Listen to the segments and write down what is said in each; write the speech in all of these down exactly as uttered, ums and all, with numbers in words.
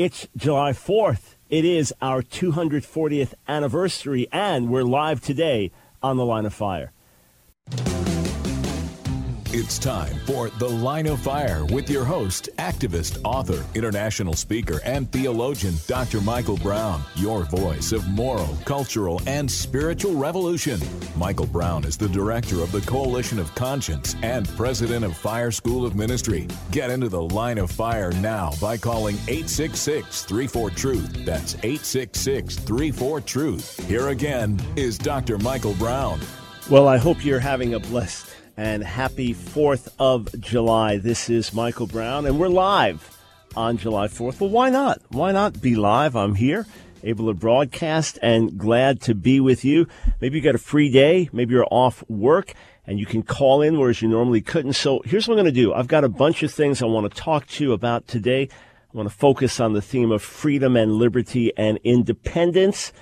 It's July fourth. It is our two hundred fortieth anniversary, and we're live today on The Line of Fire. It's time for The Line of Fire with your host, activist, author, international speaker, and theologian, Doctor Michael Brown, your voice of moral, cultural, and spiritual revolution. Michael Brown is the director of the Coalition of Conscience and president of Fire School of Ministry. Get into The Line of Fire now by calling eight six six, three four, truth. That's eight six six, three four, truth. Here again is Doctor Michael Brown. Well, I hope you're having a blessed and happy fourth of July. This is Michael Brown, and we're live on July fourth. Well, why not? Why not be live? I'm here, able to broadcast, and glad to be with you. Maybe you got a free day. Maybe you're off work, and you can call in, whereas you normally couldn't. So here's what I'm going to do. I've got a bunch of things I want to talk to you about today. I want to focus on the theme of freedom and liberty and independence.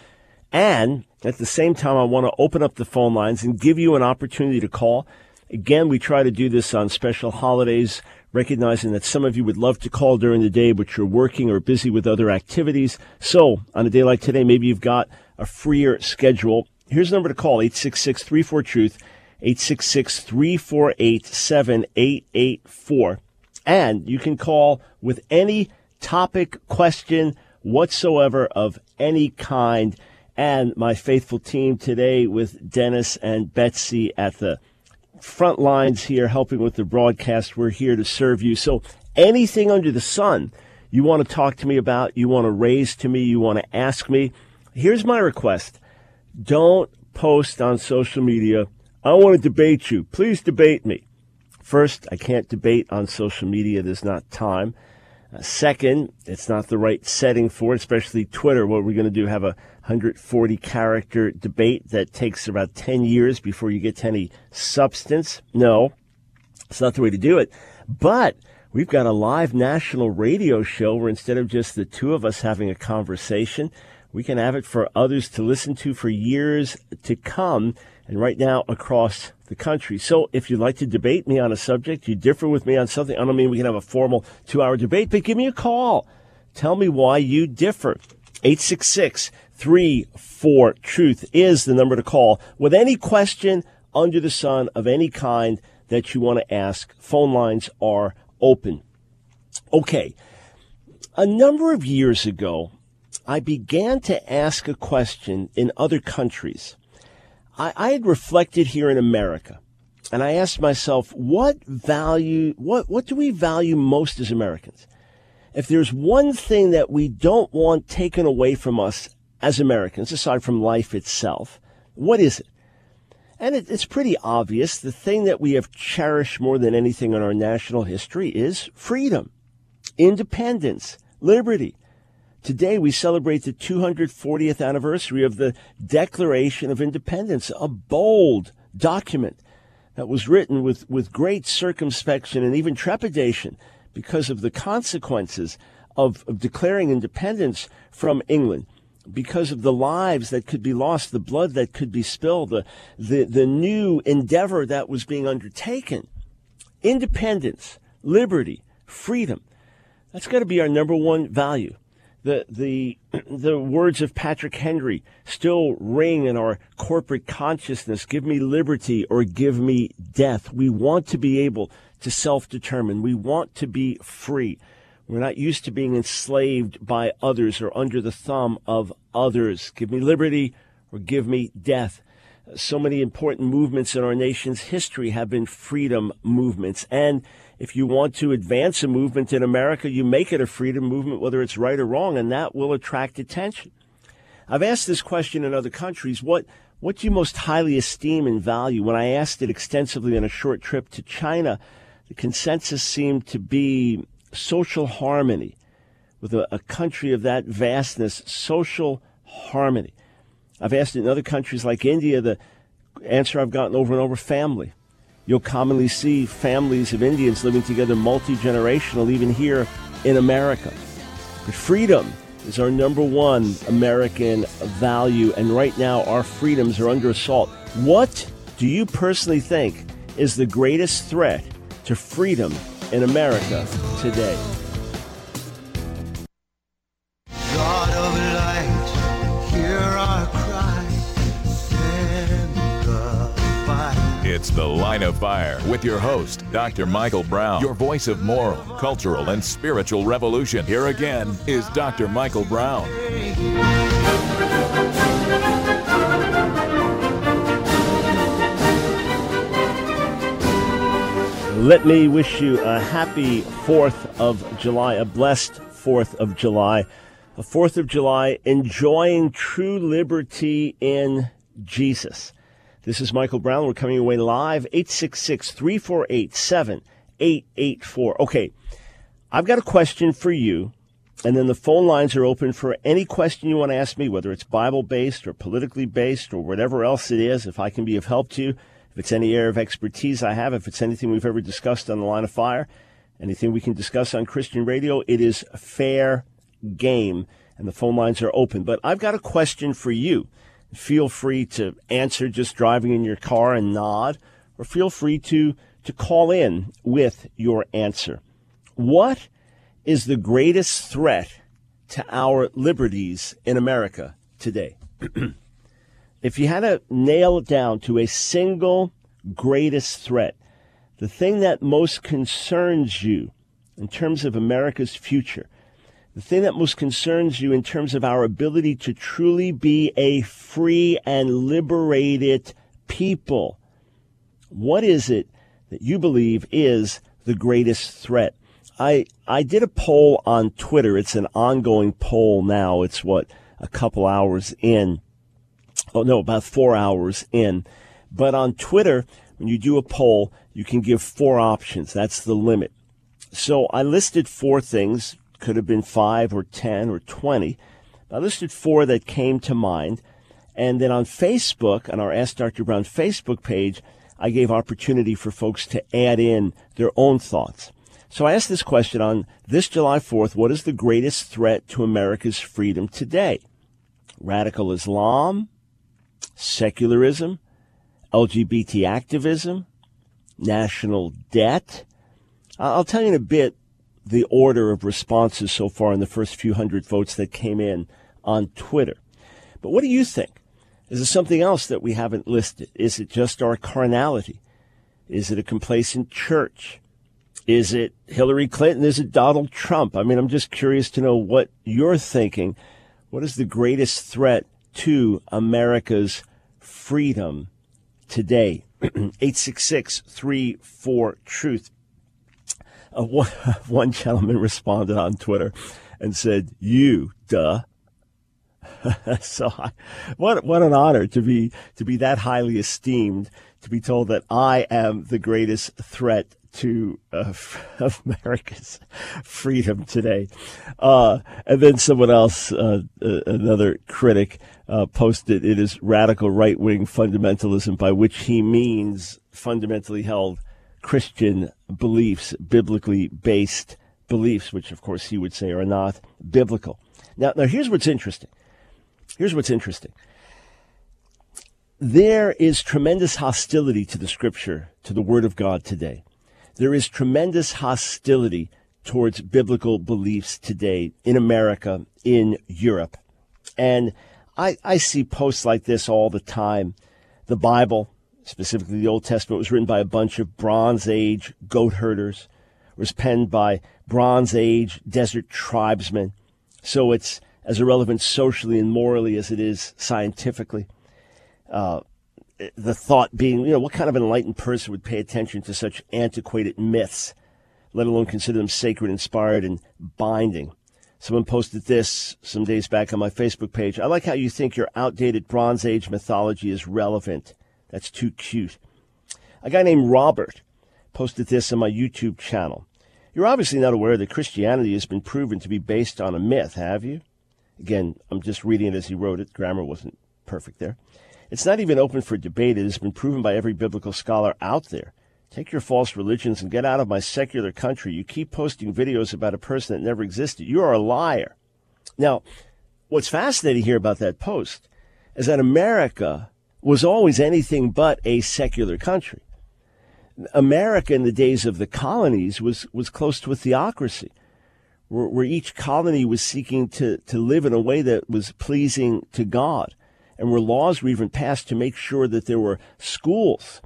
And at the same time, I want to open up the phone lines and give you an opportunity to call. Again, we try to do this on special holidays, recognizing that some of you would love to call during the day, but you're working or busy with other activities. So on a day like today, maybe you've got a freer schedule. Here's the number to call, eight six six, three four, truth, eight six six, three four eight, seven eight eight four. And you can call with any topic, question whatsoever of any kind. And my faithful team today with Dennis and Betsy at the front lines here helping with the broadcast. We're here to serve you. So anything under the sun you want to talk to me about, you want to raise to me, you want to ask me, here's my request. Don't post on social media, I want to debate you. Please debate me. First, I can't debate on social media. There's not time. Uh, second, it's not the right setting for it, especially Twitter. What we're going to do, have a one hundred forty character debate that takes about ten years before you get to any substance. No, it's not the way to do it. But we've got a live national radio show where instead of just the two of us having a conversation, we can have it for others to listen to for years to come, and right now across the country. So if you'd like to debate me on a subject, you differ with me on something, I don't mean we can have a formal two-hour debate, but give me a call. Tell me why you differ. eight six six, three four, truth is the number to call with any question under the sun of any kind that you want to ask. Phone lines are open. Okay. A number of years ago, I began to ask a question in other countries. I, I had reflected here in America, and I asked myself, what value, what, what do we value most as Americans? If there's one thing that we don't want taken away from us as Americans, aside from life itself, what is it? And it, it's pretty obvious. The thing that we have cherished more than anything in our national history is freedom, independence, liberty. Today, we celebrate the two hundred fortieth anniversary of the Declaration of Independence, a bold document that was written with, with great circumspection and even trepidation because of the consequences of, of declaring independence from England, because of the lives that could be lost, the blood that could be spilled, the, the, the new endeavor that was being undertaken. Independence, liberty, freedom, that's got to be our number one value. The the the words of Patrick Henry still ring in our corporate consciousness. Give me liberty or give me death. We want to be able to self-determine. We want to be free. We're not used to being enslaved by others or under the thumb of others. Give me liberty or give me death. So many important movements in our nation's history have been freedom movements. And if you want to advance a movement in America, you make it a freedom movement, whether it's right or wrong, and that will attract attention. I've asked this question in other countries. What, what do you most highly esteem and value? When I asked it extensively on a short trip to China, the consensus seemed to be social harmony. With a, a country of that vastness, social harmony. I've asked it in other countries like India, the answer I've gotten over and over, family. You'll commonly see families of Indians living together multi-generational, even here in America. But freedom is our number one American value, and right now our freedoms are under assault. What do you personally think is the greatest threat to freedom in America today? It's The Line of Fire with your host, Doctor Michael Brown, your voice of moral, cultural, and spiritual revolution. Here again is Doctor Michael Brown. Let me wish you a happy fourth of July, a blessed fourth of July, a fourth of July enjoying true liberty in Jesus. This is Michael Brown. We're coming away live, eight six six, three four eight, seven eight eight four. Okay, I've got a question for you, and then the phone lines are open for any question you want to ask me, whether it's Bible-based or politically based or whatever else it is, if I can be of help to you, if it's any area of expertise I have, if it's anything we've ever discussed on The Line of Fire, anything we can discuss on Christian radio, it is fair game, and the phone lines are open. But I've got a question for you. Feel free to answer just driving in your car and nod, or feel free to, to call in with your answer. What is the greatest threat to our liberties in America today? If you had to nail it down to a single greatest threat, the thing that most concerns you in terms of America's future, the thing that most concerns you in terms of our ability to truly be a free and liberated people, what is it that you believe is the greatest threat? I, I did a poll on Twitter. It's an ongoing poll now. It's, what, a couple hours in. Oh, no, about four hours in. But on Twitter, when you do a poll, you can give four options. That's the limit. So I listed four things. Could have been five or ten or twenty. I listed four that came to mind. And then on Facebook, on our Ask Doctor Brown Facebook page, I gave opportunity for folks to add in their own thoughts. So I asked this question on this July fourth, what is the greatest threat to America's freedom today? Radical Islam, secularism, L G B T activism, national debt. I'll tell you in a bit the order of responses so far in the first few hundred votes that came in on Twitter. But what do you think? Is there something else that we haven't listed? Is it just our carnality? Is it a complacent church? Is it Hillary Clinton? Is it Donald Trump? I mean, I'm just curious to know what you're thinking. What is the greatest threat to America's freedom today? eight six six, three four, truth. Uh, one, one gentleman responded on Twitter and said, you, duh. so I, what what an honor to be to be that highly esteemed, to be told that I am the greatest threat to uh, America's freedom today. Uh, and then someone else, uh, uh, another critic, uh, posted, it is radical right-wing fundamentalism, by which he means fundamentally held Christian beliefs, biblically based beliefs, which of course he would say are not biblical. Now, now here's what's interesting. Here's what's interesting. There is tremendous hostility to the Scripture, to the Word of God today. There is tremendous hostility towards biblical beliefs today in America, in Europe. And I, I see posts like this all the time. The Bible, specifically the Old Testament, was written by a bunch of Bronze Age goat herders. It was penned by Bronze Age desert tribesmen. So it's as irrelevant socially and morally as it is scientifically. Uh, the thought being, you know, what kind of enlightened person would pay attention to such antiquated myths, let alone consider them sacred, inspired, and binding? Someone posted this some days back on my Facebook page. I like how you think your outdated Bronze Age mythology is relevant. That's too cute. A guy named Robert posted this on my YouTube channel. You're obviously not aware that Christianity has been proven to be based on a myth, have you? Again, I'm just reading it as he wrote it. Grammar wasn't perfect there. It's not even open for debate. It has been proven by every biblical scholar out there. Take your false religions and get out of my secular country. You keep posting videos about a person that never existed. You are a liar. Now, what's fascinating here about that post is that America was always anything but a secular country. America in the days of the colonies was, was close to a theocracy, where, where each colony was seeking to, to live in a way that was pleasing to God, and where laws were even passed to make sure that there were schools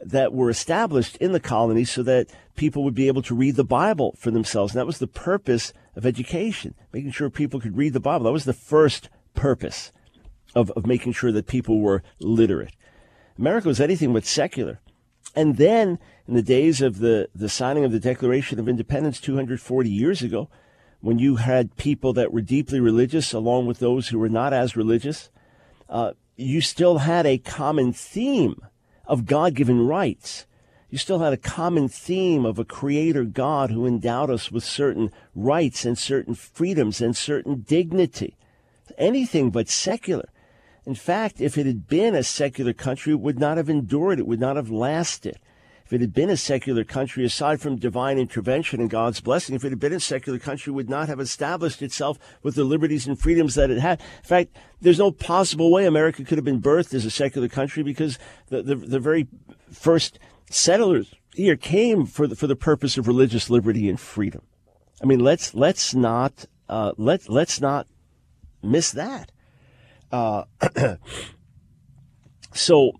that were established in the colonies so that people would be able to read the Bible for themselves. And that was the purpose of education, making sure people could read the Bible. That was the first purpose of, of making sure that people were literate. America was anything but secular. And then in the days of the, the signing of the Declaration of Independence two hundred forty years ago, when you had people that were deeply religious along with those who were not as religious, uh, you still had a common theme of God-given rights. You still had a common theme of a creator God who endowed us with certain rights and certain freedoms and certain dignity. Anything but secular. In fact, if it had been a secular country, it would not have endured. It would not have lasted. If it had been a secular country, aside from divine intervention and God's blessing, if it had been a secular country, it would not have established itself with the liberties and freedoms that it had. In fact, there's no possible way America could have been birthed as a secular country because the, the, the very first settlers here came for the, for the purpose of religious liberty and freedom. I mean, let's let's not uh, let let's not miss that. Uh, so.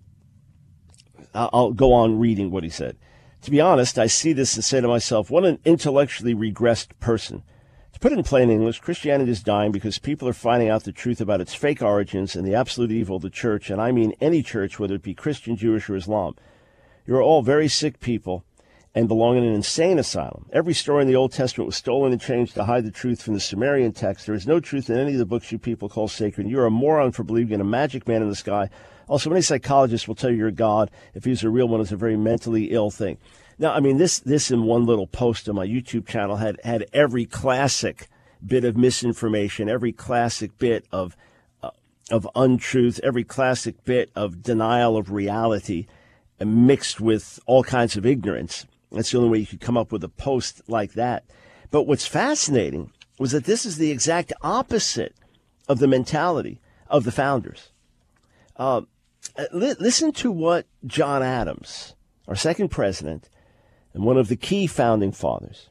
I'll go on reading what he said. To be honest, I see this and say to myself, what an intellectually regressed person. To put it in plain English, Christianity is dying because people are finding out the truth about its fake origins and the absolute evil of the church, and I mean any church, whether it be Christian, Jewish, or Islam. You are all very sick people and belong in an insane asylum. Every story in the Old Testament was stolen and changed to hide the truth from the Sumerian text. There is no truth in any of the books you people call sacred. You are a moron for believing in a magic man in the sky. Also, many psychologists will tell you you're a god. If he's a real one, it's a very mentally ill thing. Now, I mean, this this in one little post on my YouTube channel had, had every classic bit of misinformation, every classic bit of uh, of untruth, every classic bit of denial of reality, and mixed with all kinds of ignorance. That's the only way you could come up with a post like that. But what's fascinating was that this is the exact opposite of the mentality of the founders. Uh, li- listen to what John Adams, our second president and one of the key founding fathers,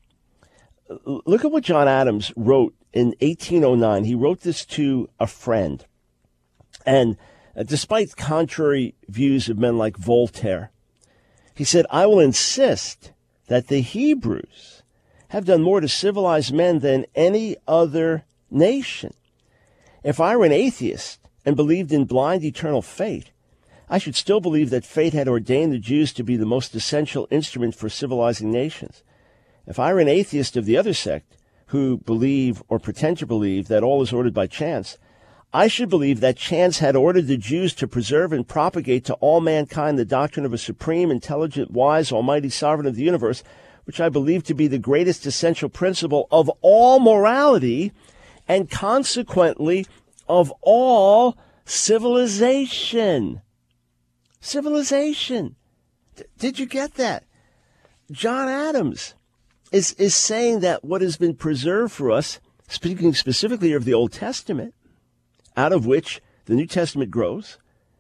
l- look at what John Adams wrote in eighteen oh nine. He wrote this to a friend. And uh, despite contrary views of men like Voltaire, he said, I will insist that the Hebrews have done more to civilize men than any other nation. If I were an atheist and believed in blind eternal fate, I should still believe that fate had ordained the Jews to be the most essential instrument for civilizing nations. If I were an atheist of the other sect, who believe or pretend to believe that all is ordered by chance, I should believe that chance had ordered the Jews to preserve and propagate to all mankind the doctrine of a supreme, intelligent, wise, almighty sovereign of the universe, which I believe to be the greatest essential principle of all morality and consequently of all civilization. Civilization. D- did you get that? John Adams is, is saying that what has been preserved for us, speaking specifically of the Old Testament, out of which the New Testament grows,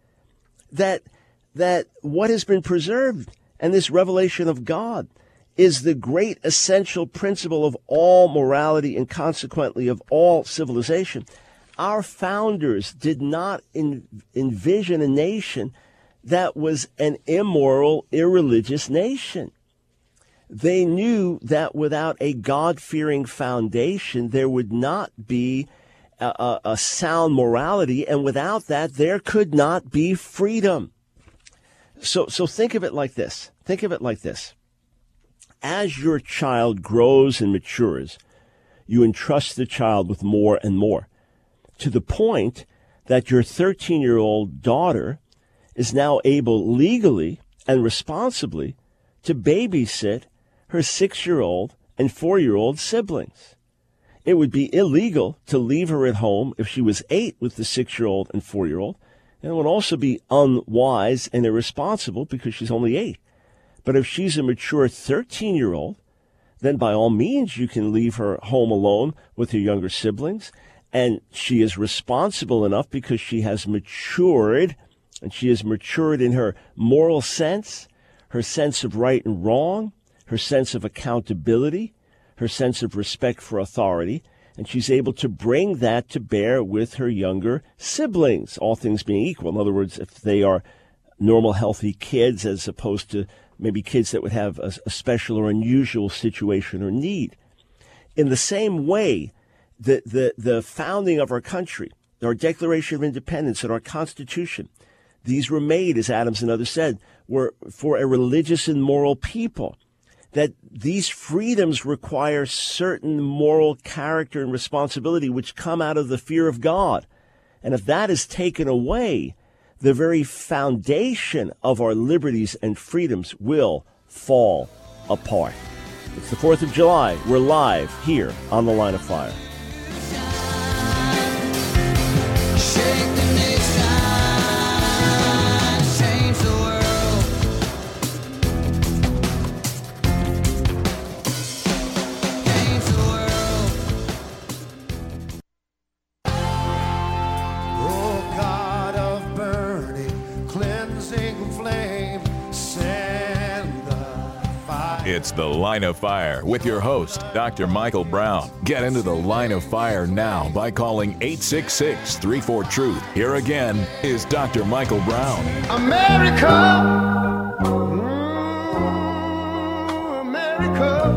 that that what has been preserved and this revelation of God is the great essential principle of all morality and consequently of all civilization. Our founders did not in, envision a nation that was an immoral, irreligious nation. They knew that without a God-fearing foundation, there would not be A, a sound morality, and without that, there could not be freedom. So, so think of it like this. Think of it like this. As your child grows and matures, you entrust the child with more and more, to the point that your thirteen-year-old daughter is now able legally and responsibly to babysit her six-year-old and four-year-old siblings. It would be illegal to leave her at home if she was eight with the six-year-old and four-year-old. And it would also be unwise and irresponsible because she's only eight. But if she's a mature thirteen-year-old, then by all means you can leave her home alone with her younger siblings. And she is responsible enough because she has matured, and she has matured in her moral sense, her sense of right and wrong, her sense of accountability, her sense of respect for authority, and she's able to bring that to bear with her younger siblings, all things being equal. In other words, if they are normal, healthy kids as opposed to maybe kids that would have a, a special or unusual situation or need. In the same way, the, the, the founding of our country, our Declaration of Independence and our Constitution, these were made, as Adams and others said, were for a religious and moral people. That these freedoms require certain moral character and responsibility which come out of the fear of God. And if that is taken away, the very foundation of our liberties and freedoms will fall apart. It's the fourth of July. We're live here on The Line of Fire. It's The Line of Fire with your host, Doctor Michael Brown. Get into The Line of Fire now by calling eight six six, three four, truth. Here again is Doctor Michael Brown. America, mm, America,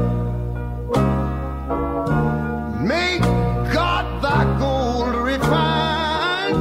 make God thy gold refined.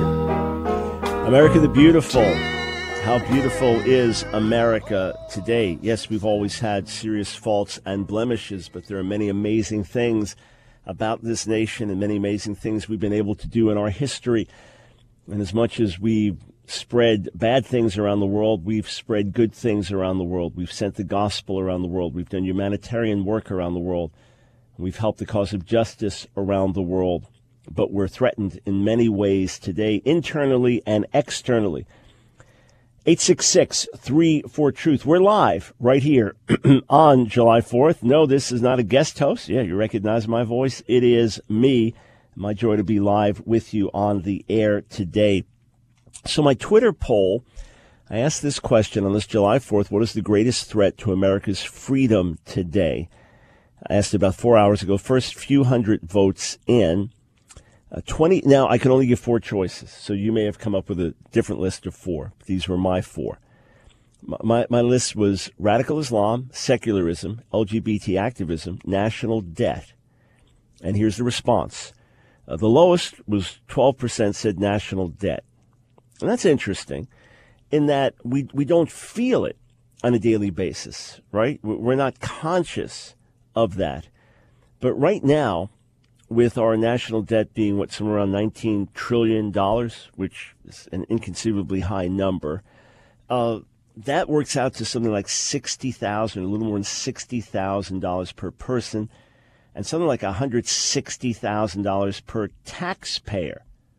America the Beautiful. How beautiful is America today? Yes, we've always had serious faults and blemishes, but there are many amazing things about this nation and many amazing things we've been able to do in our history. And as much as we've spread bad things around the world, we've spread good things around the world. We've sent the gospel around the world. We've done humanitarian work around the world. We've helped the cause of justice around the world. But we're threatened in many ways today, internally and externally. eight six six, three four, truth. We're live right here on July fourth. No, this is not a guest host. Yeah, you recognize my voice. It is me. My joy to be live with you on the air today. So my Twitter poll, I asked this question on this July fourth, what is the greatest threat to America's freedom today? I asked it about four hours ago. First few hundred votes in. Uh, twenty. Now, I can only give four choices, so you may have come up with a different list of four. These were my four. My, my, my list was radical Islam, secularism, L G B T activism, national debt. And here's the response. Uh, the lowest was twelve percent said national debt. And that's interesting in that we, we don't feel it on a daily basis, right? We're not conscious of that. But right now, with our national debt being what, somewhere around nineteen trillion dollars, which is an inconceivably high number, uh, that works out to something like sixty thousand dollars, a little more than sixty thousand dollars per person, and something like one hundred sixty thousand dollars per taxpayer.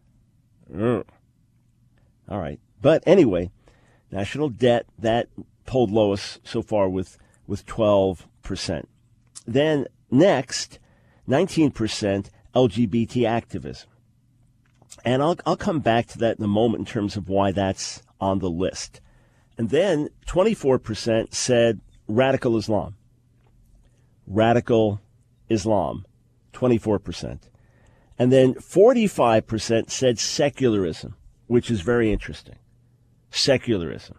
Mm. All right. But anyway, national debt, that polled lowest so far with, with twelve percent. Then next, nineteen percent L G B T activism. And I'll I'll come back to that in a moment in terms of why that's on the list. And then twenty-four percent said radical Islam. Radical Islam, twenty-four percent. And then forty-five percent said secularism, which is very interesting. Secularism.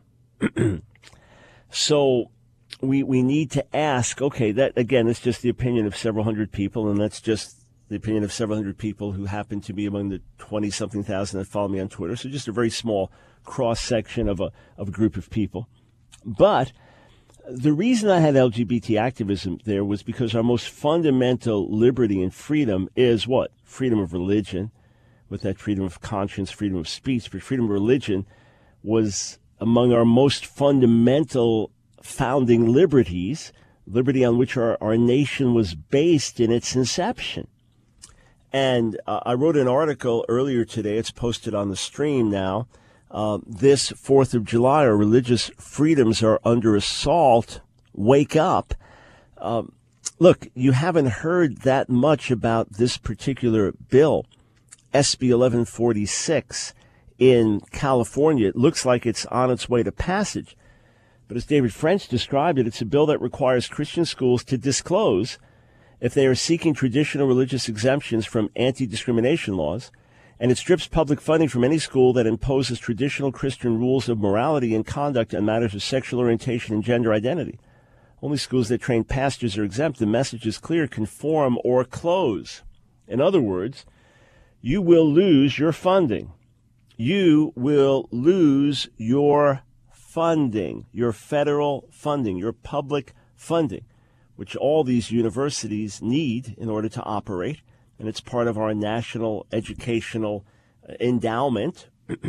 So We we need to ask, okay, that, again, it's just the opinion of several hundred people, and that's just the opinion of several hundred people who happen to be among the twenty-something thousand that follow me on Twitter. So just a very small cross-section of a, of a group of people. But the reason I had L G B T activism there was because our most fundamental liberty and freedom is what? Freedom of religion, with that freedom of conscience, freedom of speech. But freedom of religion was among our most fundamental founding liberties, liberty on which our, our nation was based in its inception. And uh, I wrote an article earlier today. It's posted on the stream now. Uh, this fourth of July, our religious freedoms are under assault. Wake up. Um, look, you haven't heard that much about this particular bill, S B eleven forty-six in California. It looks like it's on its way to passage. But as David French described it, it's a bill that requires Christian schools to disclose if they are seeking traditional religious exemptions from anti-discrimination laws And it strips public funding from any school that imposes traditional Christian rules of morality and conduct on matters of sexual orientation and gender identity. Only schools that train pastors are exempt. The message is clear: conform or close. In other words, you will lose your funding. You will lose your funding, your federal funding, your public funding, which all these universities need in order to operate. And it's part of our national educational endowment.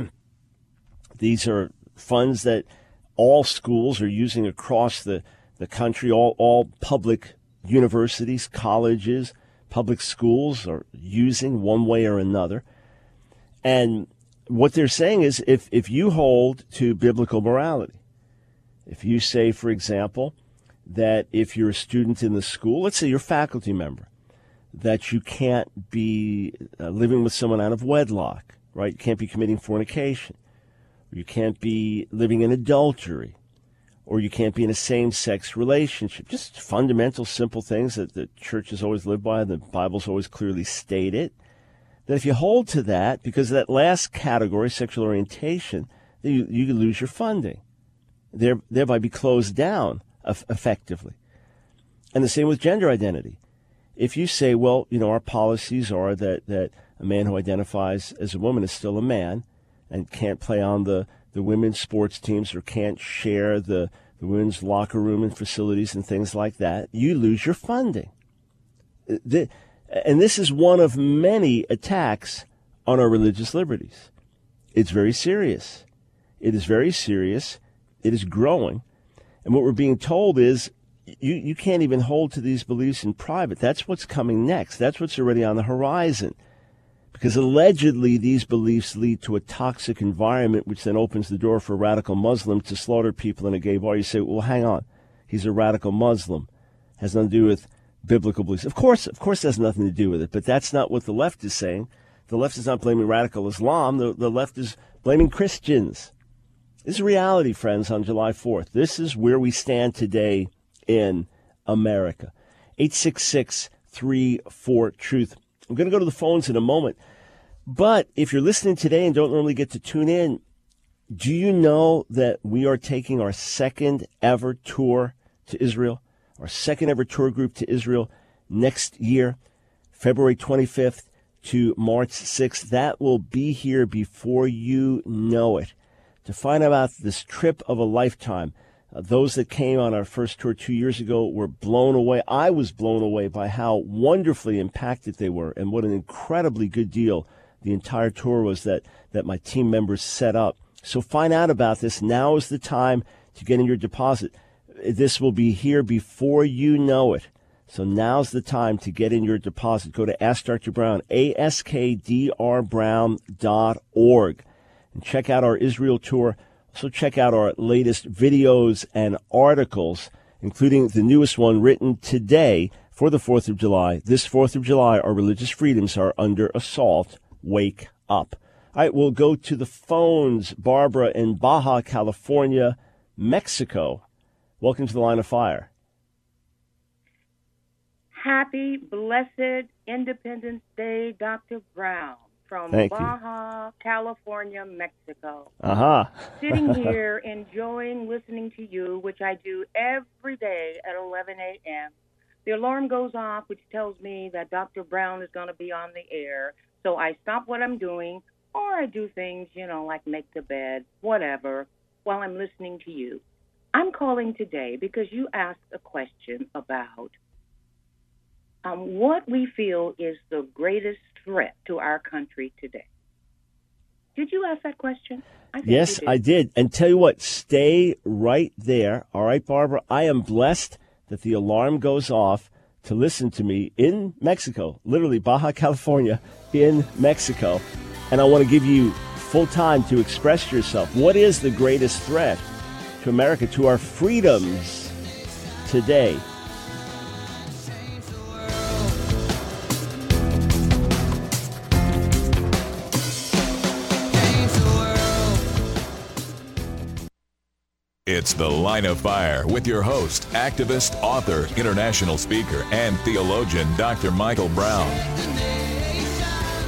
These are funds that all schools are using across the, the country. All, all public universities, colleges, public schools are using one way or another. And what they're saying is if, if you hold to biblical morality, if you say, for example, that if you're a student in the school, let's say you're a faculty member, that you can't be uh, living with someone out of wedlock, right? You can't be committing fornication. You can't be living in adultery, or you can't be in a same-sex relationship. Just fundamental, simple things that the church has always lived by, and the Bible's always clearly stated. That if you hold to that, because of that last category, sexual orientation, you, you could lose your funding, there, thereby be closed down effectively. And the same with gender identity. If you say, well, you know, our policies are that, that a man who identifies as a woman is still a man and can't play on the, the women's sports teams or can't share the, the women's locker room and facilities and things like that, you lose your funding. The, and this is one of many attacks on our religious liberties. It's very serious. It is very serious. It is growing. And what we're being told is you, you can't even hold to these beliefs in private. That's what's coming next. That's what's already on the horizon. Because allegedly these beliefs lead to a toxic environment, which then opens the door for a radical Muslim to slaughter people in a gay bar. You say, well, hang on. He's a radical Muslim. Has nothing to do with biblical beliefs. Of course, of course, it has nothing to do with it. But that's not what the left is saying. The left is not blaming radical Islam. The, the left is blaming Christians. This is reality, friends, on July fourth. This is where we stand today in America. eight six six, three four, truth. I'm going to go to the phones in a moment. But if you're listening today and don't normally get to tune in, do you know that we are taking our second ever tour to Israel, our second ever tour group to Israel next year, February twenty-fifth to March sixth? That will be here before you know it. To find out about this trip of a lifetime, uh, those that came on our first tour two years ago were blown away. I was blown away by how wonderfully impacted they were and what an incredibly good deal the entire tour was that, that my team members set up. So find out about this. Now is the time to get in your deposit. This will be here before you know it. So now's the time to get in your deposit. Go to Ask Doctor Brown, A S K D R brown dot org. And check out our Israel tour. Also check out our latest videos and articles, including the newest one written today for the fourth of July. This fourth of July, our religious freedoms are under assault. Wake up. All right, we'll go to the phones. Barbara in Baja, California, Mexico. Welcome to the Line of Fire. Happy, blessed Independence Day, Doctor Brown. From Thank Baja, you. California, Mexico. Uh-huh. Sitting here enjoying listening to you, which I do every day at eleven a.m. The alarm goes off, which tells me that Doctor Brown is going to be on the air. So I stop what I'm doing, or I do things, you know, like make the bed, whatever, while I'm listening to you. I'm calling today because you asked a question about um, what we feel is the greatest threat to our country today. Did you ask that question? I think yes, you did. I did. And tell you what, stay right there. All right, Barbara, I am blessed that the alarm goes off to listen to me in Mexico, literally Baja, California, in Mexico. And I want to give you full time to express yourself. What is the greatest threat to America, to our freedoms today? It's The Line of Fire with your host, activist, author, international speaker, and theologian, Doctor Michael Brown.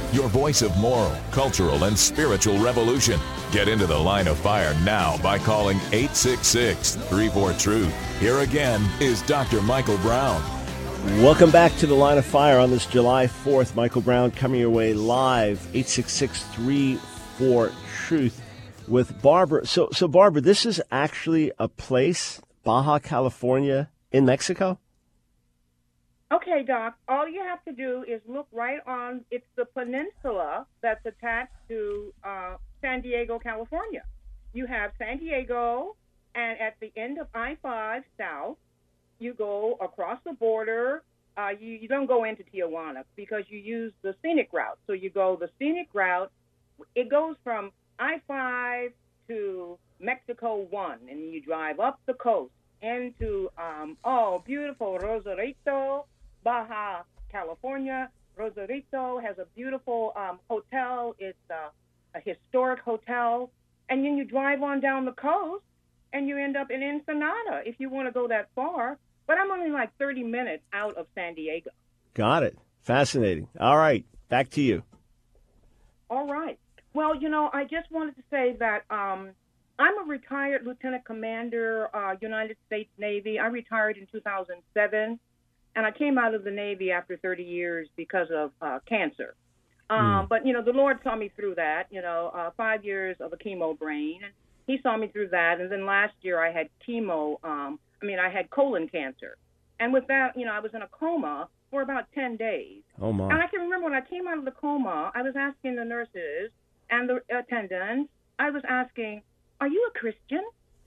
your voice of moral, cultural, and spiritual revolution. Get into the Line of Fire now by calling eight six six, three four, truth. Here again is Doctor Michael Brown. Welcome back to the Line of Fire on this July fourth. Michael Brown coming your way live, eight six six, three four, truth, with Barbara. So, so Barbara, this is actually a place, Baja California, in Mexico? Okay, Doc, all you have to do is look right on, it's the peninsula that's attached to uh, San Diego, California. You have San Diego, and at the end of I five South, you go across the border. Uh, you, you don't go into Tijuana because you use the scenic route. So you go the scenic route. It goes from I five to Mexico one, and you drive up the coast into, um, oh, beautiful Rosarito, Baja California. Rosarito has a beautiful um, hotel. It's a, a historic hotel. And then you drive on down the coast, and you end up in Ensenada if you want to go that far. But I'm only like thirty minutes out of San Diego. Got it. Fascinating. All right. Back to you. All right. Well, you know, I just wanted to say that um, I'm a retired lieutenant commander, uh, United States Navy. I retired in two thousand seven, and I came out of the Navy after thirty years because of uh, cancer. Um, mm. But, you know, the Lord saw me through that, you know, uh, five years of a chemo brain. And he saw me through that. And then last year I had chemo. Um, I mean, I had colon cancer. And with that, you know, I was in a coma for about ten days. Oh, my. And I can remember when I came out of the coma, I was asking the nurses and the attendants, I was asking, are you a Christian?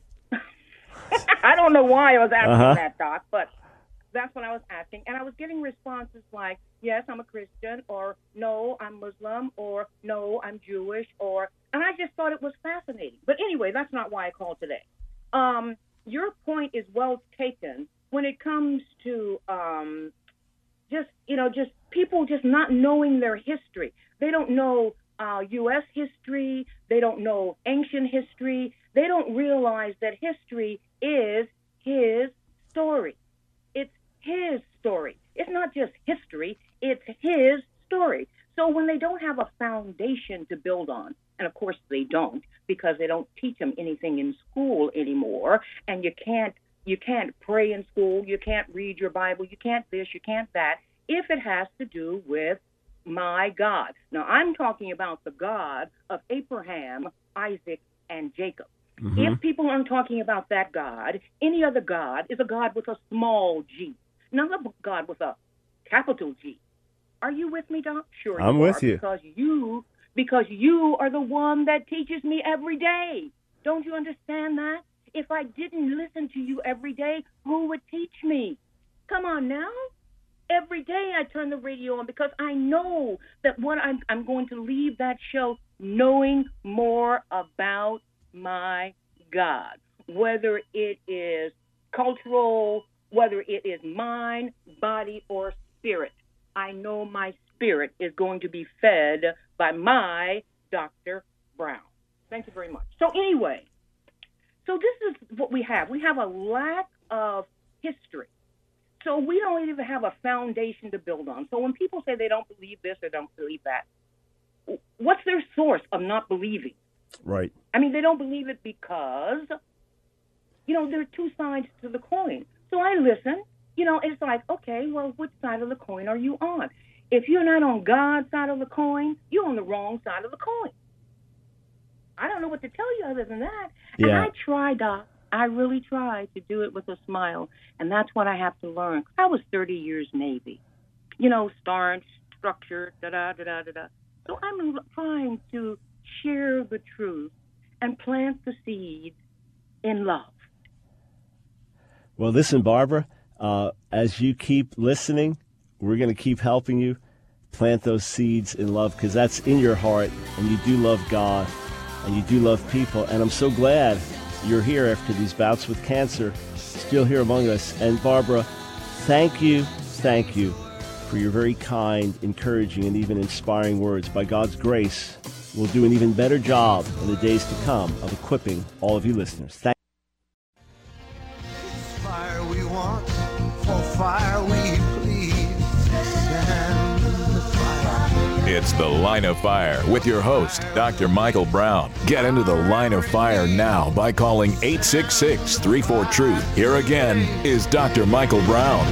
I don't know why I was asking uh-huh. that, Doc, but that's what I was asking. And I was getting responses like, yes, I'm a Christian, or no, I'm Muslim, or no, I'm Jewish, or, and I just thought it was fascinating. But anyway, that's not why I called today. Um, your point is well taken when it comes to um, just, you know, just people just not knowing their history. They don't know uh, U S history. They don't know ancient history. They don't realize that history is his story. It's his story. It's not just history. It's his story. So when they don't have a foundation to build on, and of course they don't, because they don't teach them anything in school anymore, and you can't you can't pray in school, you can't read your Bible, you can't this, you can't that, if it has to do with my God. Now, I'm talking about the God of Abraham, Isaac, and Jacob. Mm-hmm. If people aren't talking about that God, any other God is a God with a small g, not a God with a capital G. Are you with me, Doc? Sure I'm you with are, you. Because you, because you are the one that teaches me every day. Don't you understand that? If I didn't listen to you every day, who would teach me? Come on now. Every day I turn the radio on because I know that what I'm, I'm going to leave that show knowing more about my God, whether it is cultural, whether it is mind, body, or spirit. I know my spirit is going to be fed by my Doctor Brown. Thank you very much. So anyway, so this is what we have. We have a lack of history. So we don't even have a foundation to build on. So when people say they don't believe this or don't believe that, what's their source of not believing? Right. I mean, they don't believe it because, you know, there are two sides to the coin. So I listen. You know, it's like, okay, well, which side of the coin are you on? If you're not on God's side of the coin, you're on the wrong side of the coin. I don't know what to tell you other than that. Yeah. And I try, Doc. I really try to do it with a smile, and that's what I have to learn. I was thirty years Navy. You know, starch, structure, da-da-da-da-da-da. So I'm trying to share the truth and plant the seed in love. Well, listen, Barbara, uh, as you keep listening, we're going to keep helping you plant those seeds in love, because that's in your heart, and you do love God, and you do love people. And I'm so glad you're here after these bouts with cancer, still here among us. And Barbara, thank you, thank you for your very kind, encouraging, and even inspiring words. By God's grace, we'll do an even better job in the days to come of equipping all of you listeners. Thank It's fire we want, for fire we plead. Send the fire. It's The Line of Fire with your host, Doctor Michael Brown. Get into the Line of Fire now by calling eight six six, three four, TRUTH. Here again is Doctor Michael Brown.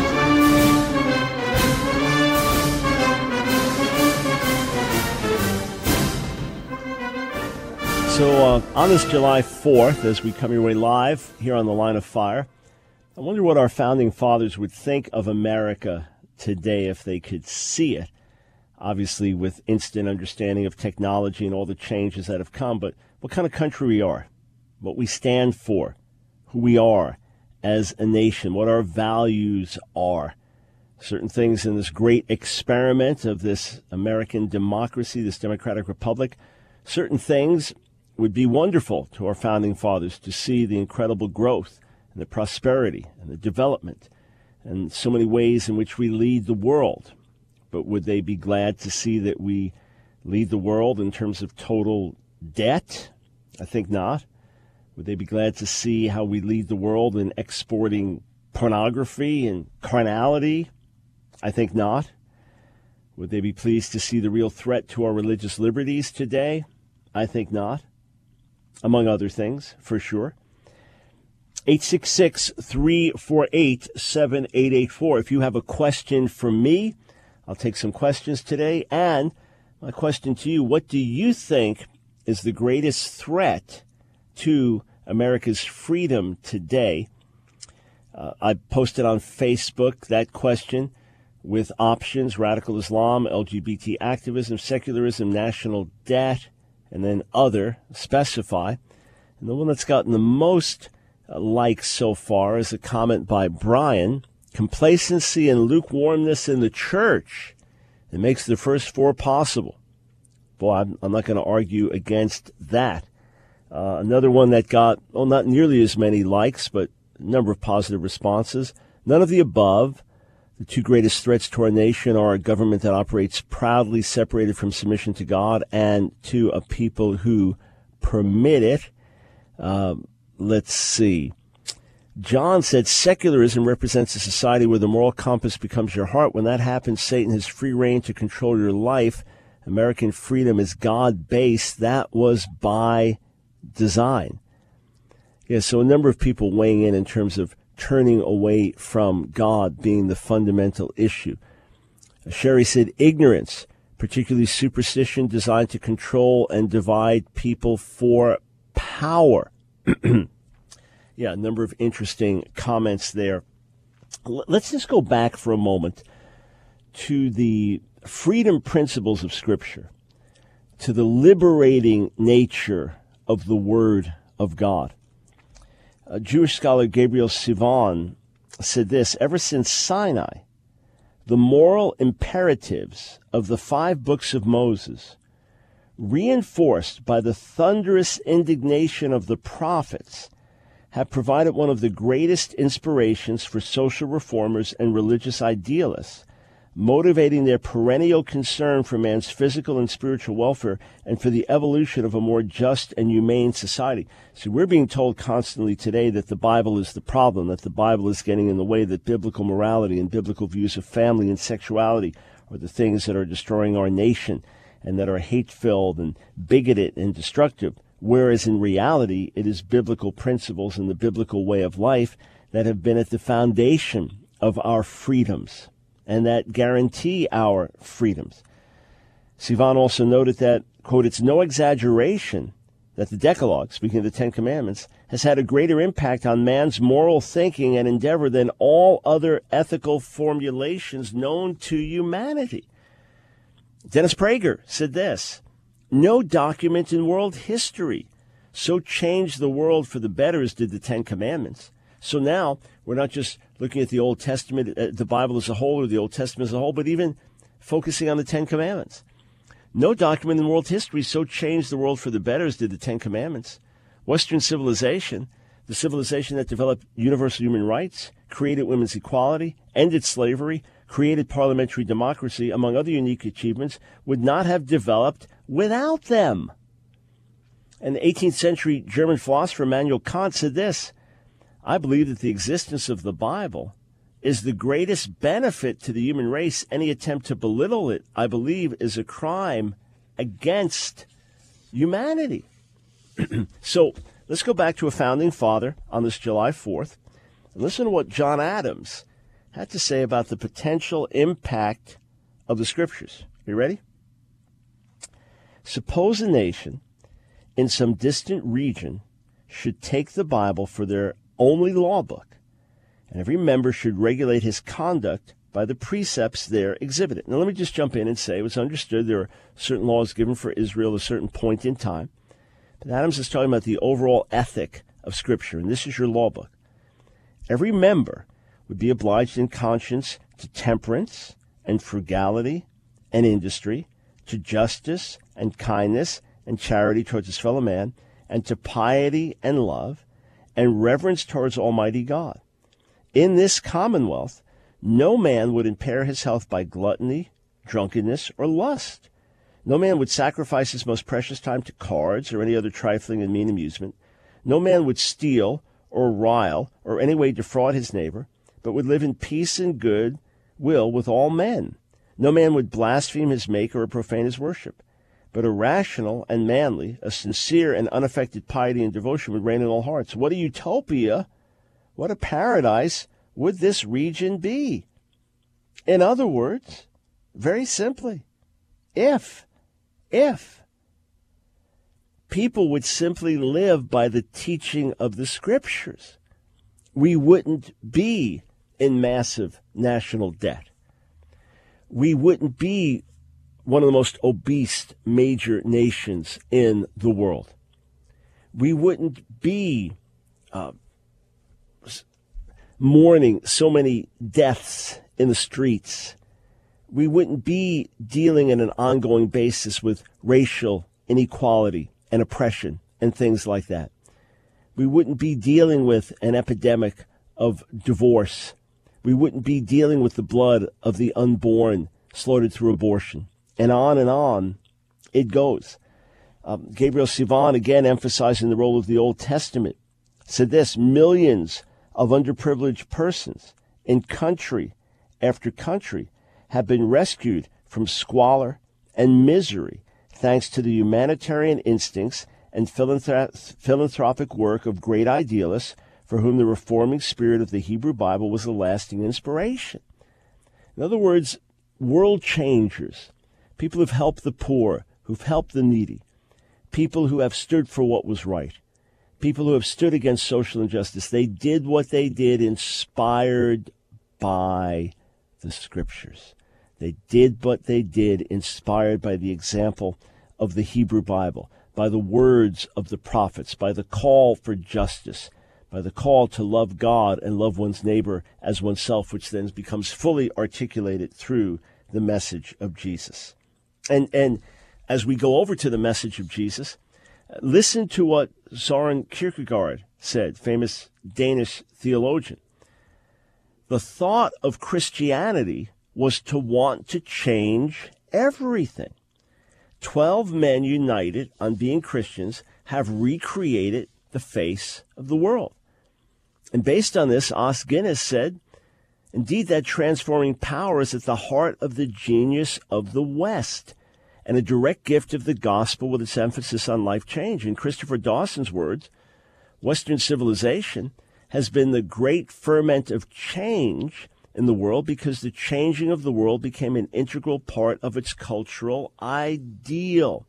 So uh, on this July fourth, as we come your way live here on The Line of Fire, I wonder what our founding fathers would think of America today if they could see it. Obviously, with instant understanding of technology and all the changes that have come, but what kind of country we are, what we stand for, who we are as a nation, what our values are. Certain things in this great experiment of this American democracy, this democratic republic, certain things would be wonderful to our founding fathers to see the incredible growth and the prosperity and the development and so many ways in which we lead the world. But would they be glad to see that we lead the world in terms of total debt? I think not. Would they be glad to see how we lead the world in exporting pornography and carnality? I think not. Would they be pleased to see the real threat to our religious liberties today? I think not. Among other things, for sure. eight six six, three four eight, seven eight eight four. If you have a question for me, I'll take some questions today. And my question to you, what do you think is the greatest threat to America's freedom today? Uh, I posted on Facebook that question with options: radical Islam, L G B T activism, secularism, national debt, and then other, specify. And the one that's gotten the most uh, likes so far is a comment by Brian: complacency and lukewarmness in the church. It makes the first four possible. Boy, I'm, I'm not going to argue against that. Uh, another one that got, well, not nearly as many likes, but a number of positive responses. None of the above. The two greatest threats to our nation are a government that operates proudly separated from submission to God and to a people who permit it. Uh, let's see. John said secularism represents a society where the moral compass becomes your heart. When that happens, Satan has free reign to control your life. American freedom is God-based. That was by design. Yeah, so a number of people weighing in in terms of turning away from God being the fundamental issue. Sherry said ignorance, particularly superstition, designed to control and divide people for power. Yeah, a number of interesting comments there. Let's just go back for a moment to the freedom principles of Scripture, to the liberating nature of the Word of God. A Jewish scholar, Gabriel Sivan, said this: ever since Sinai, the moral imperatives of the five books of Moses, reinforced by the thunderous indignation of the prophets, have provided one of the greatest inspirations for social reformers and religious idealists, motivating their perennial concern for man's physical and spiritual welfare and for the evolution of a more just and humane society. See, we're being told constantly today that the Bible is the problem, that the Bible is getting in the way, that biblical morality and biblical views of family and sexuality are the things that are destroying our nation and that are hate-filled and bigoted and destructive, whereas in reality it is biblical principles and the biblical way of life that have been at the foundation of our freedoms and that guarantee our freedoms. Sivan also noted that, quote, it's no exaggeration that the Decalogue, speaking of the Ten Commandments, has had a greater impact on man's moral thinking and endeavor than all other ethical formulations known to humanity. Dennis Prager said this: no document in world history so changed the world for the better as did the Ten Commandments. So now we're not just looking at the Old Testament, uh, the Bible as a whole, or the Old Testament as a whole, but even focusing on the Ten Commandments. No document in world history so changed the world for the better as did the Ten Commandments. Western civilization, the civilization that developed universal human rights, created women's equality, ended slavery, created parliamentary democracy, among other unique achievements, would not have developed without them. And the eighteenth century German philosopher Immanuel Kant said this: I believe that the existence of the Bible is the greatest benefit to the human race. Any attempt to belittle it, I believe, is a crime against humanity. So let's go back to a founding father on this July fourth and listen to what John Adams had to say about the potential impact of the scriptures. Are you ready? Suppose a nation in some distant region should take the Bible for their only law book, and every member should regulate his conduct by the precepts there exhibited. Now, let me just jump in and say it was understood there are certain laws given for Israel at a certain point in time. But Adams is talking about the overall ethic of Scripture, and this is your law book. Every member would be obliged in conscience to temperance and frugality and industry, to justice and kindness and charity towards his fellow man, and to piety and love, and reverence towards Almighty God. In this commonwealth, no man would impair his health by gluttony, drunkenness, or lust. No man would sacrifice his most precious time to cards or any other trifling and mean amusement. No man would steal or rile or any way defraud his neighbor, but would live in peace and good will with all men. No man would blaspheme his Maker or profane his worship. But a rational and manly, a sincere and unaffected piety and devotion would reign in all hearts. What a utopia, what a paradise would this region be? In other words, very simply, if, if people would simply live by the teaching of the Scriptures, we wouldn't be in massive national debt. We wouldn't be one of the most obese major nations in the world. We wouldn't be uh, mourning so many deaths in the streets. We wouldn't be dealing on an ongoing basis with racial inequality and oppression and things like that. We wouldn't be dealing with an epidemic of divorce. We wouldn't be dealing with the blood of the unborn slaughtered through abortion. And on and on it goes. Um, Gabriel Sivan, again emphasizing the role of the Old Testament, said this: millions of underprivileged persons in country after country have been rescued from squalor and misery thanks to the humanitarian instincts and philanthrop- philanthropic work of great idealists for whom the reforming spirit of the Hebrew Bible was a lasting inspiration. In other words, world changers, people who've helped the poor, who've helped the needy, people who have stood for what was right, people who have stood against social injustice. They did what they did inspired by the Scriptures. They did what they did inspired by the example of the Hebrew Bible, by the words of the prophets, by the call for justice, by the call to love God and love one's neighbor as oneself, which then becomes fully articulated through the message of Jesus. And and as we go over to the message of Jesus, listen to what Søren Kierkegaard said, famous Danish theologian. The thought of Christianity was to want to change everything. Twelve men united on being Christians have recreated the face of the world. And based on this, Os Guinness said, indeed, that transforming power is at the heart of the genius of the West and a direct gift of the gospel with its emphasis on life change. In Christopher Dawson's words, Western civilization has been the great ferment of change in the world because the changing of the world became an integral part of its cultural ideal.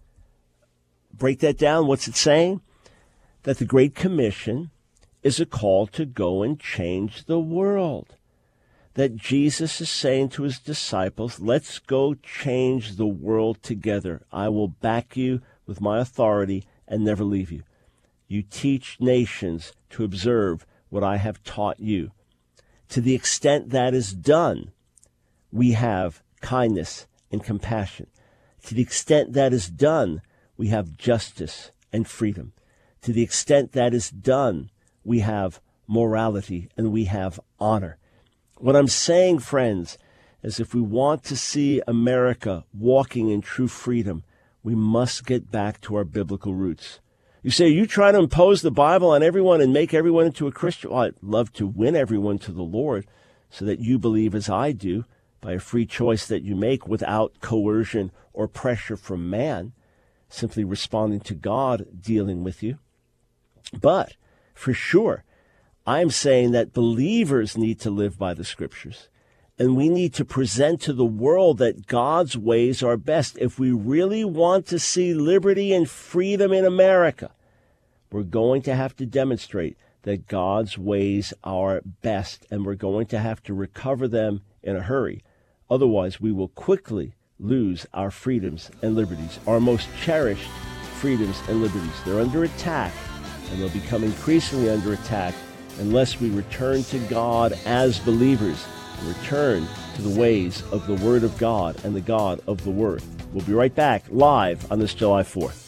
Break that down. What's it saying? That the Great Commission is a call to go and change the world. That Jesus is saying to his disciples, let's go change the world together. I will back you with my authority and never leave you. You teach nations to observe what I have taught you. To the extent that is done, we have kindness and compassion. To the extent that is done, we have justice and freedom. To the extent that is done, we have morality and we have honor. What I'm saying, friends, is if we want to see America walking in true freedom, we must get back to our biblical roots. You say, you try to impose the Bible on everyone and make everyone into a Christian. Well, I'd love to win everyone to the Lord, so that you believe as I do by a free choice that you make without coercion or pressure from man, simply responding to God dealing with you. But for sure, I'm saying that believers need to live by the Scriptures, and we need to present to the world that God's ways are best. If we really want to see liberty and freedom in America, we're going to have to demonstrate that God's ways are best, and we're going to have to recover them in a hurry. Otherwise, we will quickly lose our freedoms and liberties, our most cherished freedoms and liberties. They're under attack, and they'll become increasingly under attack unless we return to God as believers, and return to the ways of the Word of God and the God of the Word. We'll be right back live on this July fourth.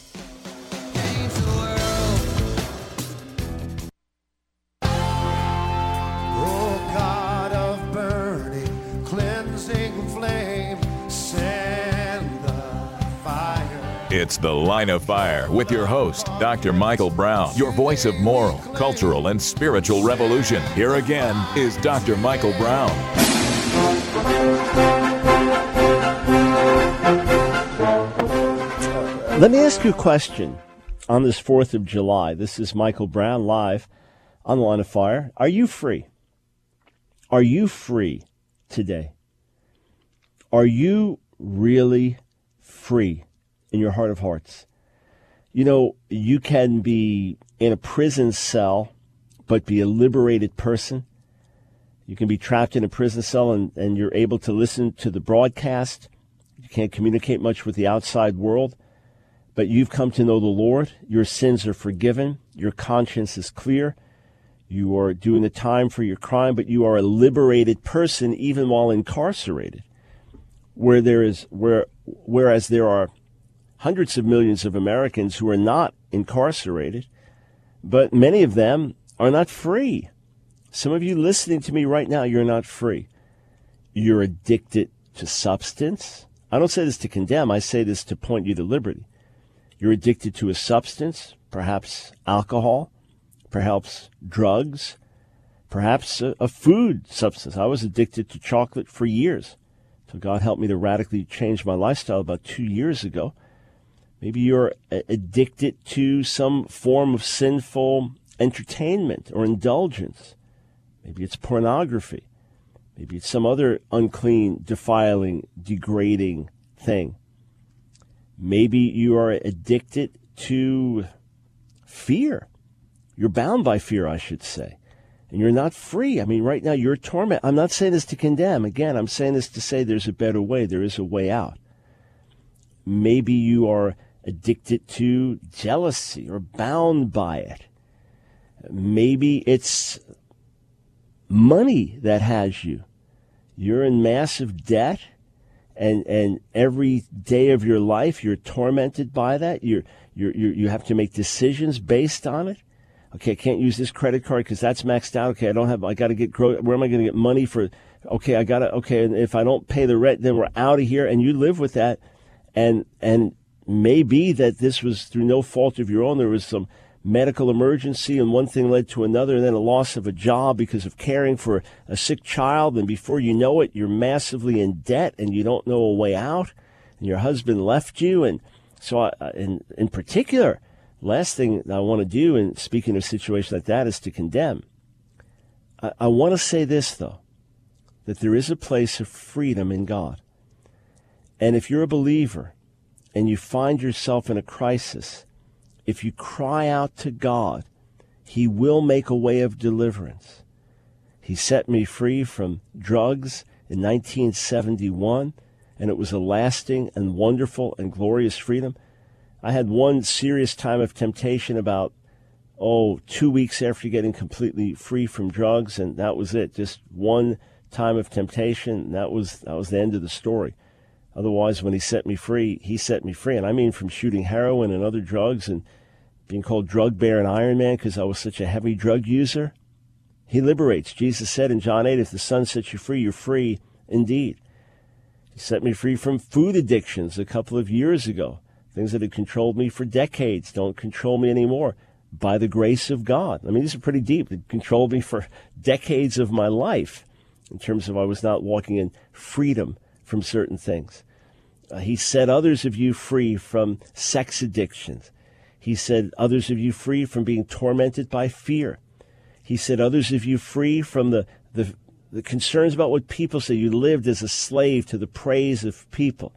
It's The Line of Fire with your host, Doctor Michael Brown, your voice of moral, cultural, and spiritual revolution. Here again is Doctor Michael Brown. Let me ask you a question on this fourth of July. This is Michael Brown live on The Line of Fire. Are you free? Are you free today? Are you really free in your heart of hearts? You know, you can be in a prison cell, but be a liberated person. You can be trapped in a prison cell and, and you're able to listen to the broadcast. You can't communicate much with the outside world, but you've come to know the Lord. Your sins are forgiven. Your conscience is clear. You are doing the time for your crime, but you are a liberated person even while incarcerated. Where there is, where, whereas there are hundreds of millions of Americans who are not incarcerated, but many of them are not free. Some of you listening to me right now, you're not free. You're addicted to substance. I don't say this to condemn. I say this to point you to liberty. You're addicted to a substance, perhaps alcohol, perhaps drugs, perhaps a, a food substance. I was addicted to chocolate for years. So God helped me to radically change my lifestyle about two years ago. Maybe you're addicted to some form of sinful entertainment or indulgence. Maybe it's pornography. Maybe it's some other unclean, defiling, degrading thing. Maybe you are addicted to fear. You're bound by fear, I should say. And you're not free. I mean, right now you're tormented. I'm not saying this to condemn. Again, I'm saying this to say there's a better way. There is a way out. Maybe you are addicted to jealousy or bound by it. Maybe it's money that has you. You're in massive debt, and and every day of your life you're tormented by that. You're, you're, you're, you have to make decisions based on it. Okay, I can't use this credit card because that's maxed out. Okay, I don't have, I got to get, where am I going to get money for? Okay, I got to, okay, and if I don't pay the rent, then we're out of here. And you live with that. And, and maybe that this was through no fault of your own. There was some medical emergency and one thing led to another, and then a loss of a job because of caring for a sick child. And before you know it, you're massively in debt and you don't know a way out. And your husband left you. And so I, in, in particular, last thing I want to do in speaking of a situation like that is to condemn. I, I want to say this, though, that there is a place of freedom in God. And if you're a believer and you find yourself in a crisis, if you cry out to God, He will make a way of deliverance. He set me free from drugs in nineteen seventy-one, and it was a lasting and wonderful and glorious freedom. I had one serious time of temptation about, oh, two weeks after getting completely free from drugs, and that was it. Just one time of temptation, and that was that was the end of the story. Otherwise, when He set me free, He set me free. And I mean from shooting heroin and other drugs and being called drug bear and Iron Man because I was such a heavy drug user. He liberates. Jesus said in John eight, if the Son sets you free, you're free indeed. He set me free from food addictions a couple of years ago. Things that had controlled me for decades don't control me anymore by the grace of God. I mean, these are pretty deep. It controlled me for decades of my life. in terms of I was not walking in freedom from certain things. Uh, he set others of you free from sex addictions. He said others of you free from being tormented by fear. He said others of you free from the, the, the concerns about what people say. You lived as a slave to the praise of people.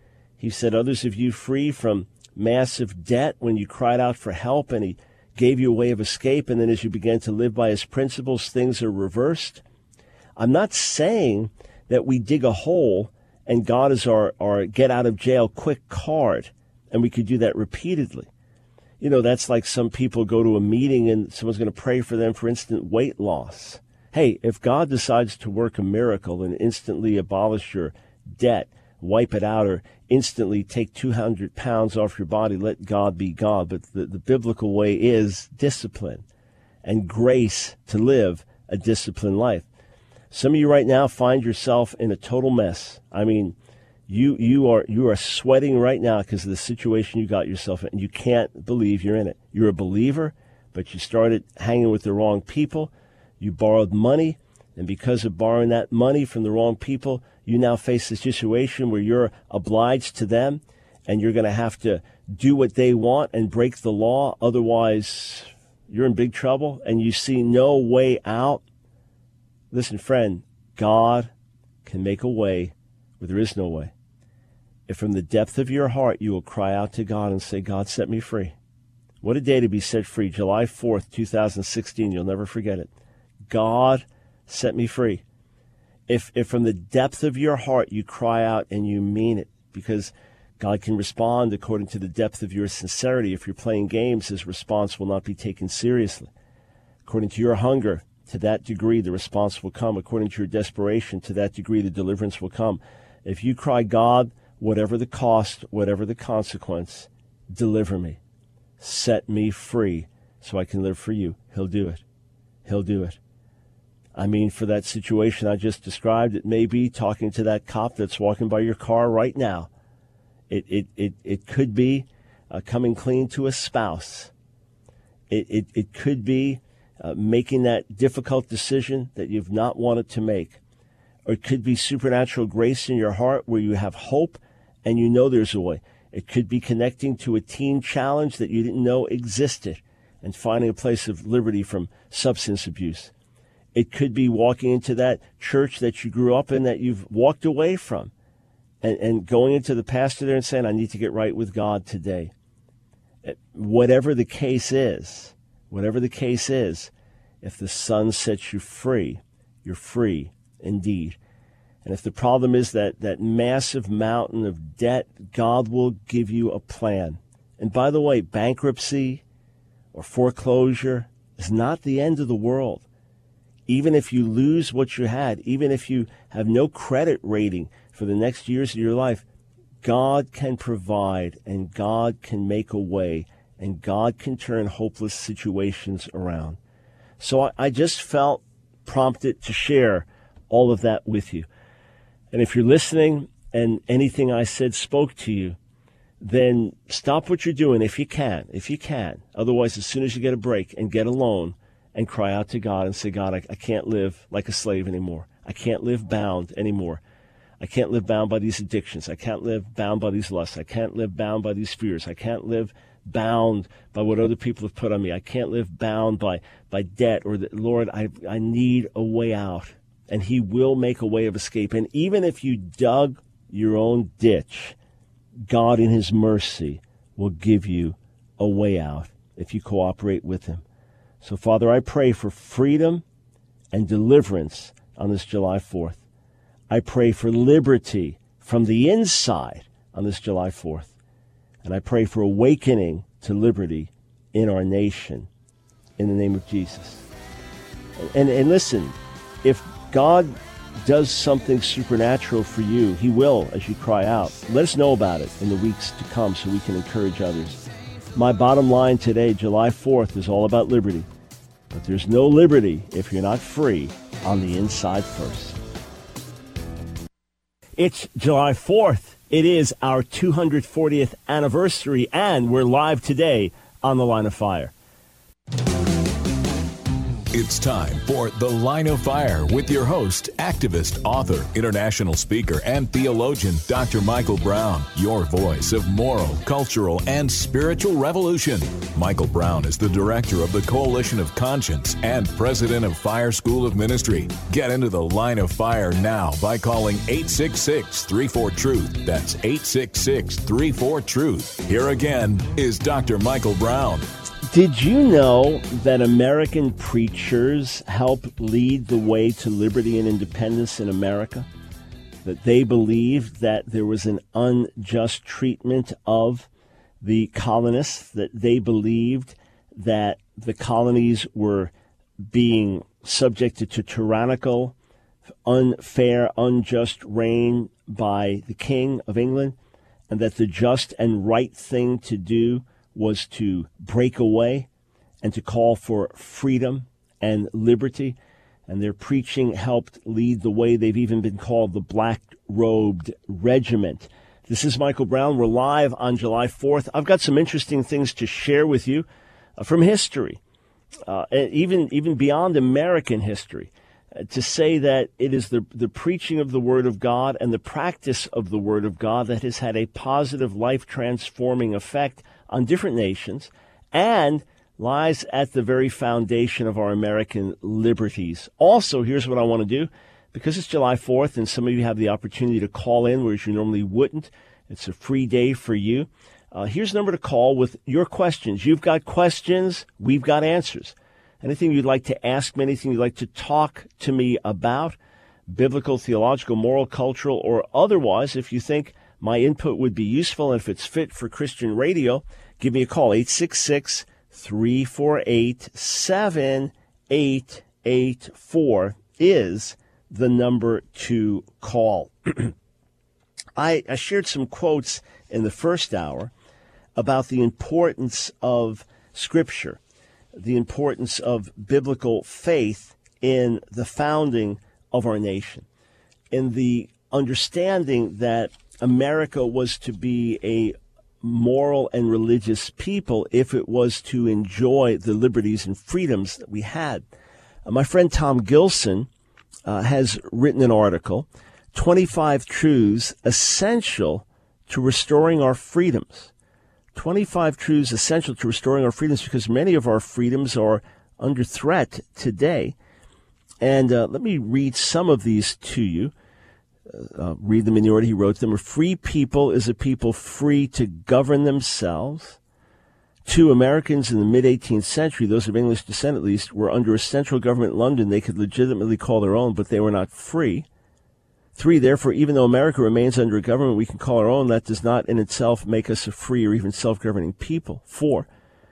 He said others of you free from massive debt when you cried out for help, and he gave you a way of escape, and then as you began to live by his principles, things are reversed. I'm not saying that we dig a hole and God is our, our get-out-of-jail-quick card, and we could do that repeatedly. You know, that's like some people go to a meeting and someone's going to pray for them for instant weight loss. Hey, if God decides to work a miracle and instantly abolish your debt, wipe it out, or instantly take two hundred pounds off your body, let God be God. But the, the biblical way is discipline and grace to live a disciplined life. Some of you right now find yourself in a total mess. I mean, you you are you are sweating right now because of the situation you got yourself in. You can't believe you're in it. You're a believer, but you started hanging with the wrong people. You borrowed money, and because of borrowing that money from the wrong people, you now face a situation where you're obliged to them, and you're going to have to do what they want and break the law. Otherwise, you're in big trouble, and you see no way out. Listen, friend, God can make a way where there is no way. If from the depth of your heart you will cry out to God and say, God, set me free. What a day to be set free. July fourth, twenty sixteen. You'll never forget it. God, set me free. If, if from the depth of your heart you cry out and you mean it, because God can respond according to the depth of your sincerity. If you're playing games, his response will not be taken seriously. According to your hunger, to that degree, the response will come. According to your desperation, to that degree, the deliverance will come. If you cry, God, whatever the cost, whatever the consequence, deliver me. Set me free so I can live for you. He'll do it. He'll do it. I mean, for that situation I just described, it may be talking to that cop that's walking by your car right now. It it it, it could be uh, coming clean to a spouse. It, it, it could be Uh, making that difficult decision that you've not wanted to make. Or it could be supernatural grace in your heart where you have hope and you know there's a way. It could be connecting to a teen challenge that you didn't know existed and finding a place of liberty from substance abuse. It could be walking into that church that you grew up in that you've walked away from and, and going into the pastor there and saying, I need to get right with God today. Whatever the case is, Whatever the case is, if the Son sets you free, you're free indeed. And if the problem is that, that massive mountain of debt, God will give you a plan. And by the way, bankruptcy or foreclosure is not the end of the world. Even if you lose what you had, even if you have no credit rating for the next years of your life, God can provide and God can make a way. And God can turn hopeless situations around. So I, I just felt prompted to share all of that with you. And if you're listening and anything I said spoke to you, then stop what you're doing if you can, if you can. Otherwise, as soon as you get a break and get alone and cry out to God and say, God, I, I can't live like a slave anymore. I can't live bound anymore. I can't live bound by these addictions. I can't live bound by these lusts. I can't live bound by these fears. I can't live bound by what other people have put on me. I can't live bound by, by debt or the, Lord, I, I need a way out. And he will make a way of escape. And even if you dug your own ditch, God in his mercy will give you a way out if you cooperate with him. So, Father, I pray for freedom and deliverance on this July fourth. I pray for liberty from the inside on this July fourth. And I pray for awakening to liberty in our nation in the name of Jesus. And, and listen, if God does something supernatural for you, he will as you cry out. Let us know about it in the weeks to come so we can encourage others. My bottom line today, July fourth, is all about liberty. But there's no liberty if you're not free on the inside first. It's July fourth. It is our two hundred fortieth anniversary, and we're live today on The Line of Fire. It's time for The Line of Fire with your host, activist, author, international speaker, and theologian, Doctor Michael Brown, your voice of moral, cultural, and spiritual revolution. Michael Brown is the director of the Coalition of Conscience and president of Fire School of Ministry. Get into The Line of Fire now by calling eight six six, three four, truth. That's eight six six, three four, truth. Here again is Doctor Michael Brown. Did you know that American preachers help lead the way to liberty and independence in America? That they believed that there was an unjust treatment of the colonists, that they believed that the colonies were being subjected to tyrannical, unfair, unjust reign by the King of England, and that the just and right thing to do was to break away and to call for freedom and liberty. And their preaching helped lead the way. They've even been called the Black-Robed Regiment. This is Michael Brown. We're live on July fourth. I've got some interesting things to share with you uh, from history, uh, even even beyond American history, uh, to say that it is the, the preaching of the Word of God and the practice of the Word of God that has had a positive, life-transforming effect on different nations and lies at the very foundation of our American liberties. Also, here's what I want to do. Because it's July fourth and some of you have the opportunity to call in, whereas you normally wouldn't. It's a free day for you. Uh, here's the number to call with your questions. You've got questions. We've got answers. Anything you'd like to ask me, anything you'd like to talk to me about, biblical, theological, moral, cultural, or otherwise, if you think my input would be useful, and if it's fit for Christian radio, give me a call. eight six six, three four eight, seven eight eight four is the number to call. I, I shared some quotes in the first hour about the importance of Scripture, the importance of biblical faith in the founding of our nation, in the understanding that America was to be a moral and religious people if it was to enjoy the liberties and freedoms that we had. Uh, my friend Tom Gilson uh, has written an article, twenty-five Truths Essential to Restoring Our Freedoms. twenty-five Truths Essential to Restoring Our Freedoms, because many of our freedoms are under threat today. And uh, let me read some of these to you. Uh, read them in the order he wrote them. A free people is a people free to govern themselves. Two, Americans in the mid-eighteenth century, those of English descent at least, were under a central government in London they could legitimately call their own, but they were not free. Three, therefore, even though America remains under a government we can call our own, that does not in itself make us a free or even self-governing people. Four,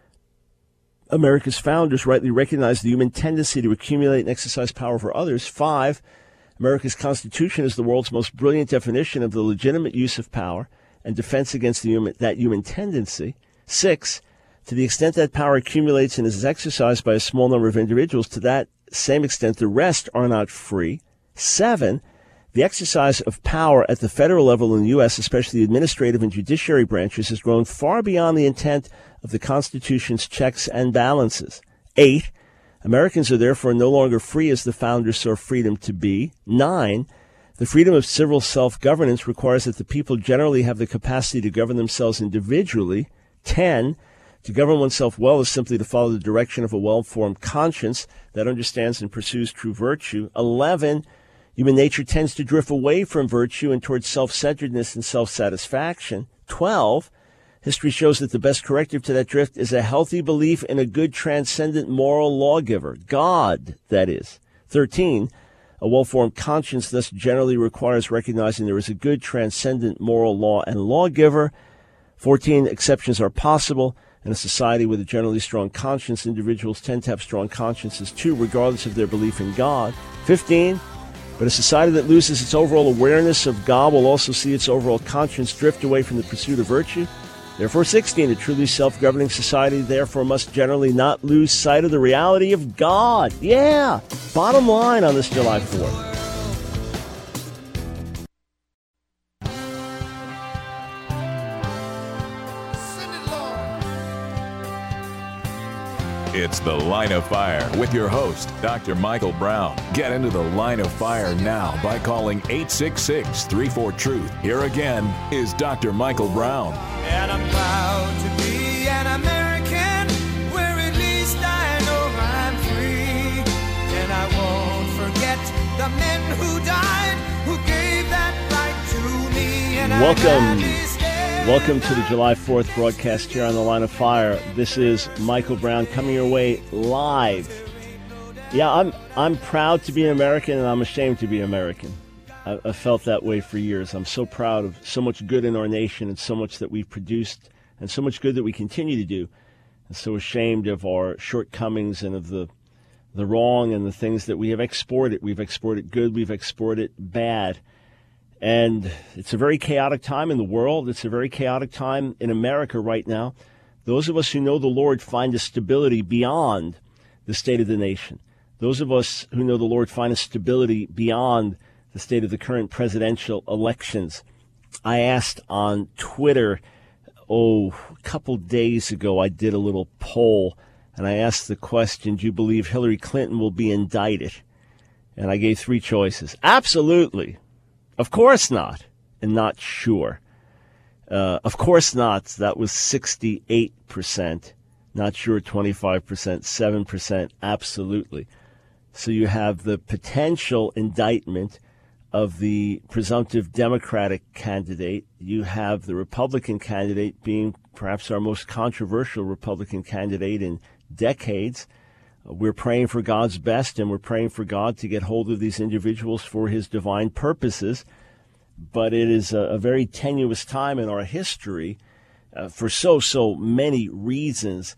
America's founders rightly recognized the human tendency to accumulate and exercise power for others. Five, America's Constitution is the world's most brilliant definition of the legitimate use of power and defense against the human, that human tendency. Six, to the extent that power accumulates and is exercised by a small number of individuals, to that same extent the rest are not free. Seven, the exercise of power at the federal level in the U S, especially the administrative and judiciary branches, has grown far beyond the intent of the Constitution's checks and balances. Eight, Americans are therefore no longer free as the founders saw freedom to be. Nine, the freedom of civil self-governance requires that the people generally have the capacity to govern themselves individually. Ten, to govern oneself well is simply to follow the direction of a well-formed conscience that understands and pursues true virtue. Eleven, human nature tends to drift away from virtue and towards self-centeredness and self-satisfaction. Twelve, history shows that the best corrective to that drift is a healthy belief in a good, transcendent moral lawgiver, God, that is. Thirteen, a well-formed conscience thus generally requires recognizing there is a good, transcendent moral law and lawgiver. Fourteen, exceptions are possible. In a society with a generally strong conscience, individuals tend to have strong consciences too, regardless of their belief in God. Fifteen, but a society that loses its overall awareness of God will also see its overall conscience drift away from the pursuit of virtue. Therefore, sixteen, a truly self-governing society therefore must generally not lose sight of the reality of God. Yeah, bottom line on this July fourth. It's The Line of Fire with your host, Doctor Michael Brown. Get into The Line of Fire now by calling eight six six, three four, truth. Here again is Doctor Michael Brown. And I'm proud to be an American, where at least I know I'm free. And I won't forget the men who died, who gave that right to me. And Welcome. I Welcome to the July fourth broadcast here on The Line of Fire. This is Michael Brown coming your way live. Yeah, I'm I'm proud to be an American, and I'm ashamed to be American. I, I felt that way for years. I'm so proud of so much good in our nation and so much that we've produced and so much good that we continue to do. And so ashamed of our shortcomings and of the the wrong and the things that we have exported. We've exported good, we've exported bad. And it's a very chaotic time in the world. It's a very chaotic time in America right now. Those of us who know the Lord find a stability beyond the state of the nation. Those of us who know the Lord find a stability beyond the state of the current presidential elections. I asked on Twitter, oh, a couple days ago, I did a little poll, and I asked the question, do you believe Hillary Clinton will be indicted? And I gave three choices. Absolutely. Of course not, and not sure. Uh, of course not, that was sixty-eight percent. Not sure, twenty-five percent, seven percent, absolutely. So you have the potential indictment of the presumptive Democratic candidate. You have the Republican candidate being perhaps our most controversial Republican candidate in decades. We're praying for God's best, and we're praying for God to get hold of these individuals for his divine purposes. But it is a, a very tenuous time in our history uh, for so, so many reasons.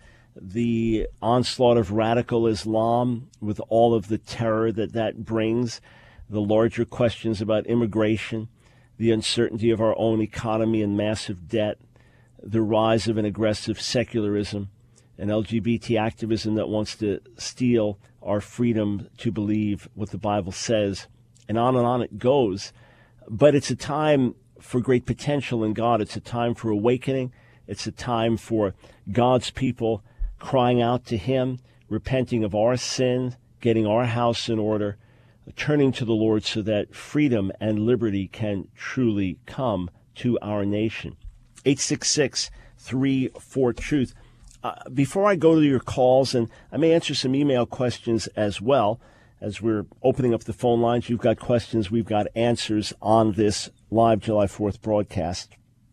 The onslaught of radical Islam with all of the terror that that brings, the larger questions about immigration, the uncertainty of our own economy and massive debt, the rise of an aggressive secularism, an L G B T activism that wants to steal our freedom to believe what the Bible says, and on and on it goes. But it's a time for great potential in God. It's a time for awakening. It's a time for God's people crying out to him, repenting of our sin, getting our house in order, turning to the Lord so that freedom and liberty can truly come to our nation. eight six six, three four, truth. Uh, before I go to your calls, and I may answer some email questions as well, as we're opening up the phone lines. You've got questions, we've got answers on this live July fourth broadcast.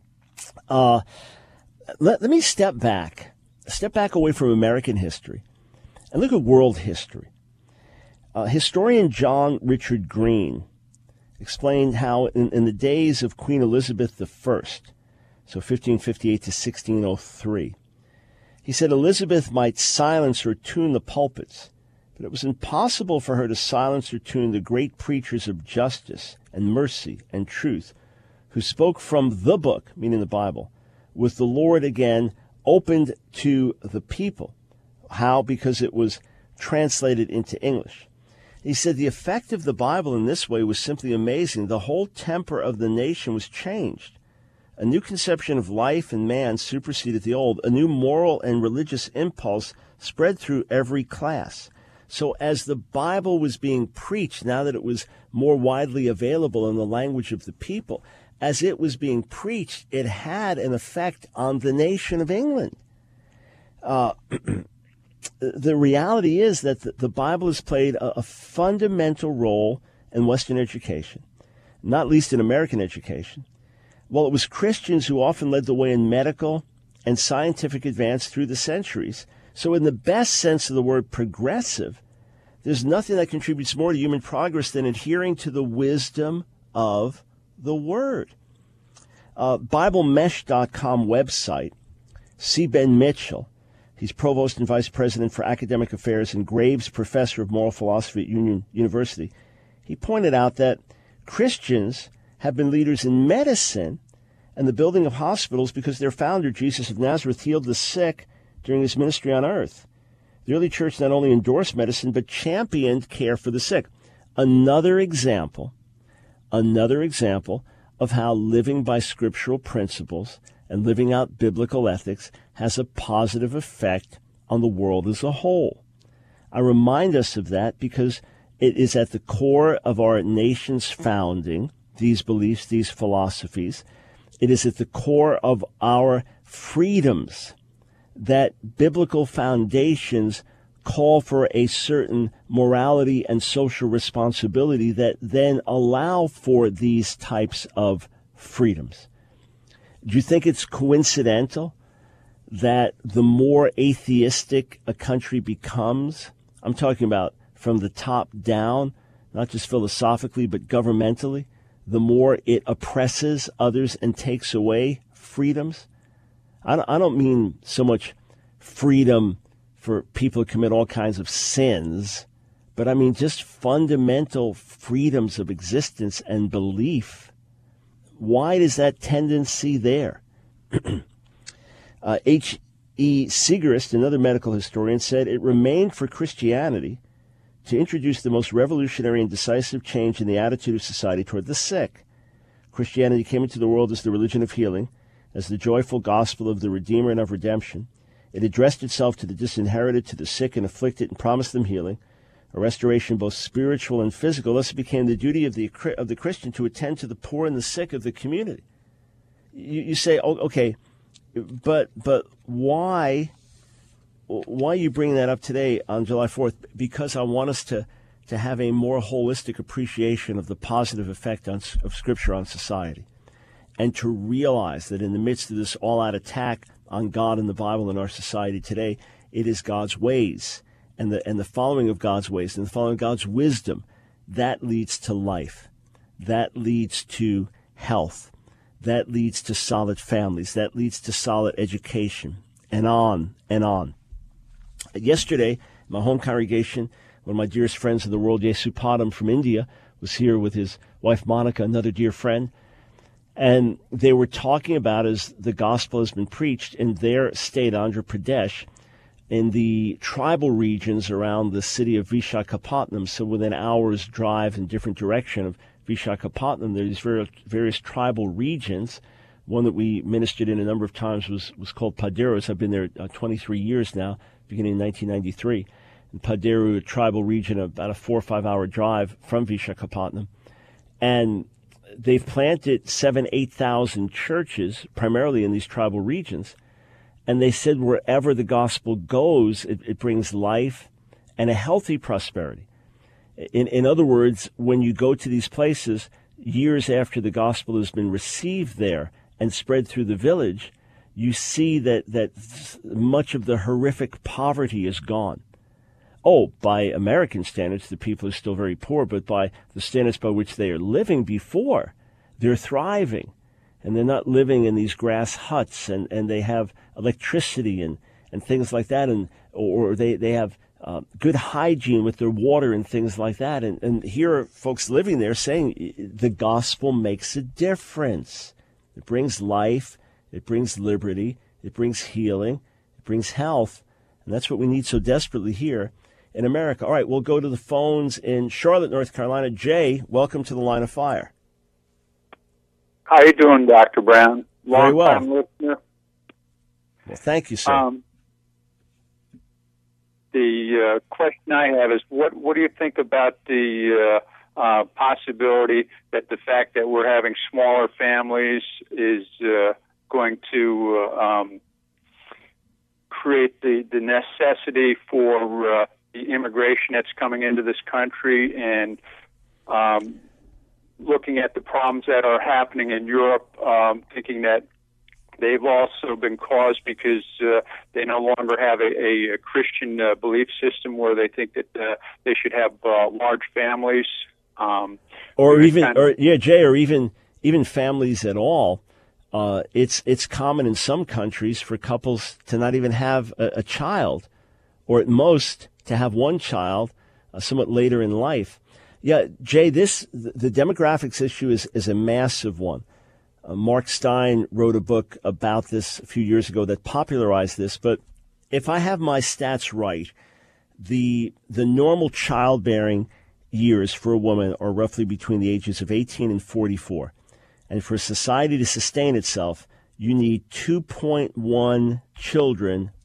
Uh, let, let me step back, step back away from American history and look at world history. Uh, historian John Richard Green explained how in, in the days of Queen Elizabeth the First, so fifteen fifty-eight to sixteen oh three, he said Elizabeth might silence or tune the pulpits, but it was impossible for her to silence or tune the great preachers of justice and mercy and truth who spoke from the book, meaning the Bible, with the Lord again opened to the people. How? Because it was translated into English. He said the effect of the Bible in this way was simply amazing. The whole temper of the nation was changed. A new conception of life and man superseded the old. A new moral and religious impulse spread through every class. So as the Bible was being preached, now that it was more widely available in the language of the people, as it was being preached, it had an effect on the nation of England. Uh, the reality is that the, the Bible has played a, a fundamental role in Western education, not least in American education. Well, it was Christians who often led the way in medical and scientific advance through the centuries. So in the best sense of the word progressive, there's nothing that contributes more to human progress than adhering to the wisdom of the Word. Uh, Bible Mesh dot com website, C. Ben Mitchell, he's Provost and Vice President for Academic Affairs and Graves Professor of Moral Philosophy at Union University. He pointed out that Christians have been leaders in medicine and the building of hospitals because their founder, Jesus of Nazareth, healed the sick during his ministry on earth. The early church not only endorsed medicine, but championed care for the sick. Another example, another example of how living by scriptural principles and living out biblical ethics has a positive effect on the world as a whole. I remind us of that because it is at the core of our nation's founding, these beliefs, these philosophies. It is at the core of our freedoms that biblical foundations call for a certain morality and social responsibility that then allow for these types of freedoms. Do you think it's coincidental that the more atheistic a country becomes, I'm talking about from the top down, not just philosophically, but governmentally, the more it oppresses others and takes away freedoms? I don't, I don't mean so much freedom for people to commit all kinds of sins, but I mean just fundamental freedoms of existence and belief. Why is that tendency there? uh, H E Segrist, another medical historian, said it remained for Christianity to introduce the most revolutionary and decisive change in the attitude of society toward the sick. Christianity came into the world as the religion of healing, as the joyful gospel of the Redeemer and of redemption. It addressed itself to the disinherited, to the sick and afflicted, and promised them healing, a restoration both spiritual and physical. Thus it became the duty of the of the Christian to attend to the poor and the sick of the community. You, you say, oh, okay, but but why? Why are you bringing that up today on July fourth? Because I want us to, to have a more holistic appreciation of the positive effect on, of Scripture on society, and to realize that in the midst of this all-out attack on God and the Bible in our society today, it is God's ways and the and the following of God's ways and the following of God's wisdom that leads to life, that leads to health, that leads to solid families, that leads to solid education, and on and on. Yesterday, my home congregation, one of my dearest friends in the world, Yesu Padam from India, was here with his wife Monica, another dear friend, and they were talking about, as the gospel has been preached in their state, Andhra Pradesh, in the tribal regions around the city of Vishakhapatnam, so within an hour's drive in different direction of Vishakhapatnam, there are these various, various tribal regions. One that we ministered in a number of times was, was called Paderos. I've been there uh, twenty-three years now, beginning in nineteen ninety-three. In Paderu, a tribal region, about a four or five hour drive from Vishakhapatnam. And they've planted seven, eight thousand churches, primarily in these tribal regions. And they said wherever the gospel goes, it, it brings life and a healthy prosperity. In, in other words, when you go to these places, years after the gospel has been received there and spread through the village, you see that, that much of the horrific poverty is gone. Oh, by American standards, the people are still very poor, but by the standards by which they are living before, they're thriving. And they're not living in these grass huts, and, and they have electricity and, and things like that, and or they, they have uh, good hygiene with their water and things like that. And, and here are folks living there saying the gospel makes a difference. It brings life, it brings liberty, it brings healing, it brings health, and that's what we need so desperately here in America. All right, we'll go to the phones in Charlotte, North Carolina. Jay, welcome to the Line of Fire. How you doing, Doctor Brown? Long Very well. Time listener. Well, thank you, sir. Um, the uh, question I have is, what what do you think about the uh, uh, possibility that the fact that we're having smaller families is uh, going to uh, um, create the, the necessity for uh, the immigration that's coming into this country, and um, looking at the problems that are happening in Europe, um, thinking that they've also been caused because uh, they no longer have a, a, a Christian uh, belief system where they think that uh, they should have uh, large families, um, or even, kind of, or yeah, Jay, or even even families at all. Uh, it's it's common in some countries for couples to not even have a, a child, or at most to have one child, uh, somewhat later in life. Yeah, Jay, this the demographics issue is, is a massive one. Uh, Mark Stein wrote a book about this a few years ago that popularized this. But if I have my stats right, the the normal childbearing years for a woman are roughly between the ages of eighteen and forty-four. And for society to sustain itself, you need two point one children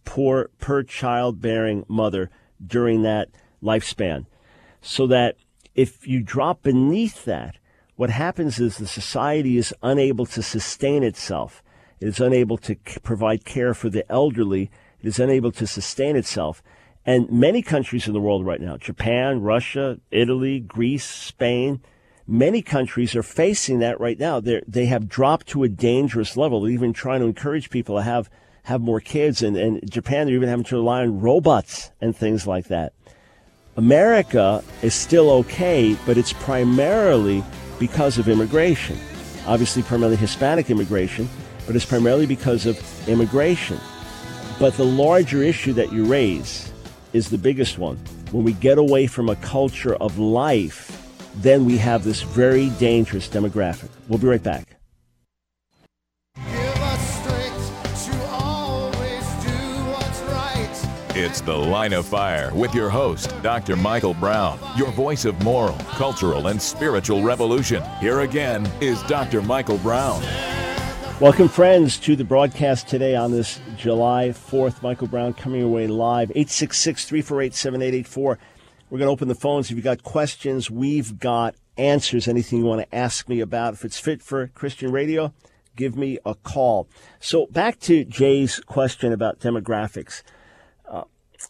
poor per childbearing mother during that lifespan. So that if you drop beneath that, what happens is the society is unable to sustain itself. It is unable to c- provide care for the elderly. It is unable to sustain itself. And many countries in the world right now, Japan, Russia, Italy, Greece, Spain, many countries are facing that right now. They're, they have dropped to a dangerous level. They're even trying to encourage people to have, have more kids. And in Japan, they're even having to rely on robots and things like that. America is still okay, but it's primarily because of immigration. Obviously, primarily Hispanic immigration, but it's primarily because of immigration. But the larger issue that you raise is the biggest one. When we get away from a culture of life, then we have this very dangerous demographic. We'll be right back. It's The Line of Fire with your host, Doctor Michael Brown, your voice of moral, cultural, and spiritual revolution. Here again is Doctor Michael Brown. Welcome, friends, to the broadcast today on this July fourth. Michael Brown coming away live, eight six six, three four eight, seven eight eight four. We're going to open the phones. If you've got questions, we've got answers. Anything you want to ask me about, if it's fit for Christian radio, give me a call. So back to Jay's question about demographics. Uh,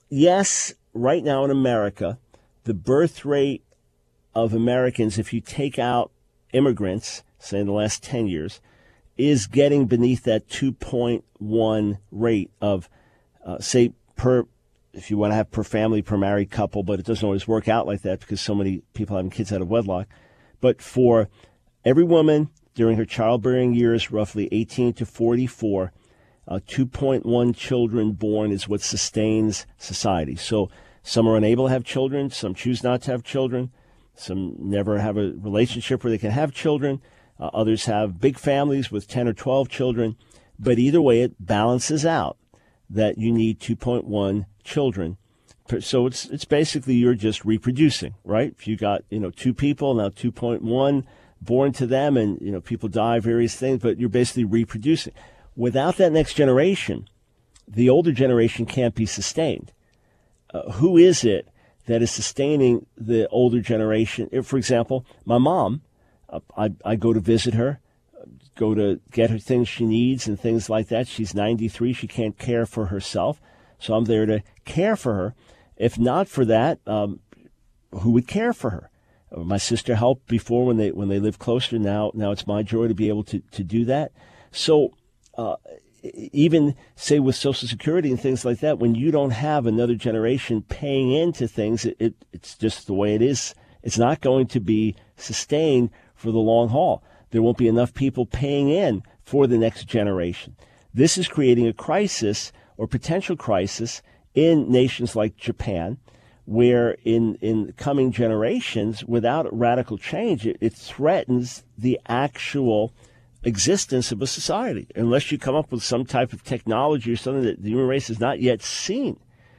yes, right now in America, the birth rate of Americans, if you take out immigrants, say in the last ten years, is getting beneath that two point one rate of, uh, say, per, if you want to have per family, per married couple, but it doesn't always work out like that because so many people having kids out of wedlock. But for every woman during her childbearing years, roughly eighteen to forty-four, Uh, two point one children born is what sustains society. So some are unable to have children, some choose not to have children, some never have a relationship where they can have children, uh, others have big families with ten or twelve children. But either way, it balances out that you need two point one children. So it's it's basically you're just reproducing, right? If you got, you know, two people, now two point one born to them, and, you know, people die, various things, but you're basically reproducing. Without that next generation, the older generation can't be sustained. Uh, who is it that is sustaining the older generation? If, for example, my mom, uh, I, I go to visit her, go to get her things she needs and things like that. She's ninety-three. She can't care for herself. So I'm there to care for her. If not for that, um, who would care for her? Uh, my sister helped before when they when they lived closer. Now, now it's my joy to be able to, to do that. So Uh, even, say, with Social Security and things like that, when you don't have another generation paying into things, it, it, it's just the way it is. It's not going to be sustained for the long haul. There won't be enough people paying in for the next generation. This is creating a crisis or potential crisis in nations like Japan, where in, in coming generations, without radical change, it, it threatens the actual existence of a society, unless you come up with some type of technology or something that the human race has not yet seen.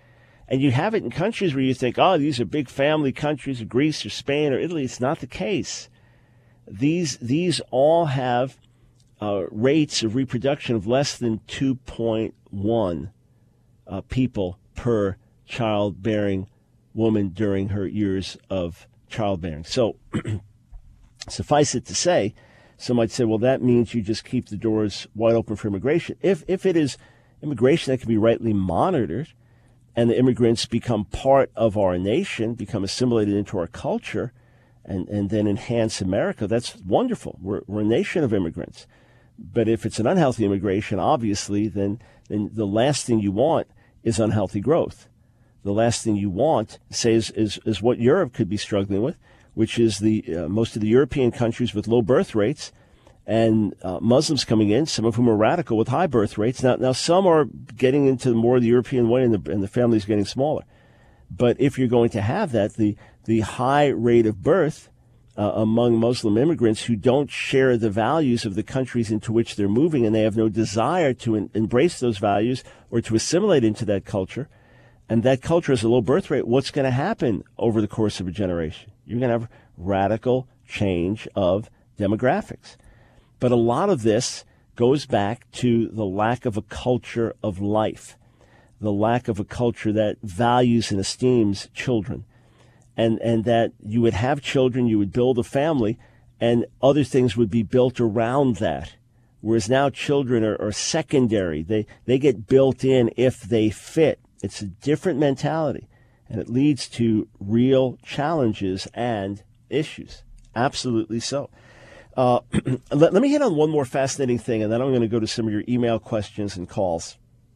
And you have it in countries where you think, oh, these are big family countries, Greece or Spain or Italy. It's not the case. These these all have uh, rates of reproduction of less than two point one uh, people per childbearing woman during her years of childbearing. So suffice it to say, some might say, well, that means you just keep the doors wide open for immigration. If if it is immigration that can be rightly monitored and the immigrants become part of our nation, become assimilated into our culture, and, and then enhance America, that's wonderful. We're, we're a nation of immigrants. But if it's an unhealthy immigration, obviously, then, then the last thing you want is unhealthy growth. The last thing you want, say, is, is, is what Europe could be struggling with, which is the uh, most of the European countries with low birth rates, and uh, Muslims coming in, some of whom are radical with high birth rates. Now, now some are getting into more of the European way, and the, and the families getting smaller. But if you're going to have that, the the high rate of birth uh, among Muslim immigrants who don't share the values of the countries into which they're moving, and they have no desire to en- embrace those values or to assimilate into that culture, and that culture has a low birth rate, what's going to happen over the course of a generation? You're going to have radical change of demographics. But a lot of this goes back to the lack of a culture of life. the lack of a culture that values and esteems children, and, and that you would have children, you would build a family, and other things would be built around that. Whereas now children are, are secondary. They, they get built in if they fit. It's a different mentality, and it leads to real challenges and issues. Absolutely so. Uh, let, let me hit on one more fascinating thing, and then I'm going to go to some of your email questions and calls.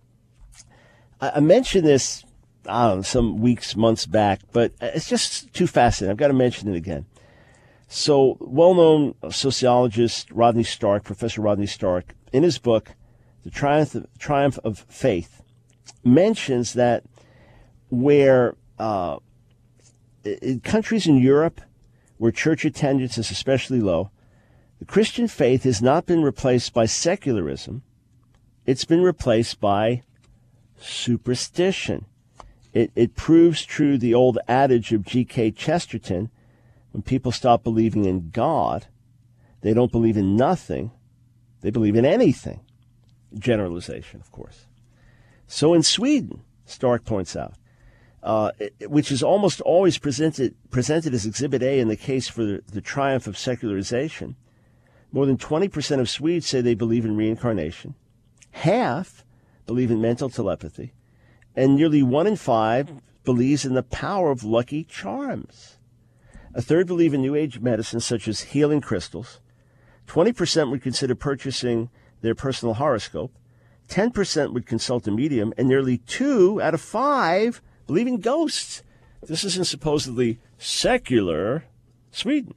I, I mentioned this, I don't know, some weeks, months back, but it's just too fascinating. I've got to mention it again. So, well-known sociologist Rodney Stark, Professor Rodney Stark, in his book, The Triumph of, Triumph of Faith, mentions that where uh, in countries in Europe where church attendance is especially low, the Christian faith has not been replaced by secularism. It's been replaced by superstition. It, it proves true the old adage of G K Chesterton, when people stop believing in God, they don't believe in nothing, they believe in anything. Generalization, of course. So in Sweden, Stark points out, uh, it, which is almost always presented presented as Exhibit A in the case for the, the triumph of secularization, more than twenty percent of Swedes say they believe in reincarnation. Half believe in mental telepathy. And nearly one in five believes in the power of lucky charms. A third believe in New Age medicine, such as healing crystals. twenty percent would consider purchasing their personal horoscope. ten percent would consult a medium. And nearly two out of five believe in ghosts. This is in supposedly secular Sweden.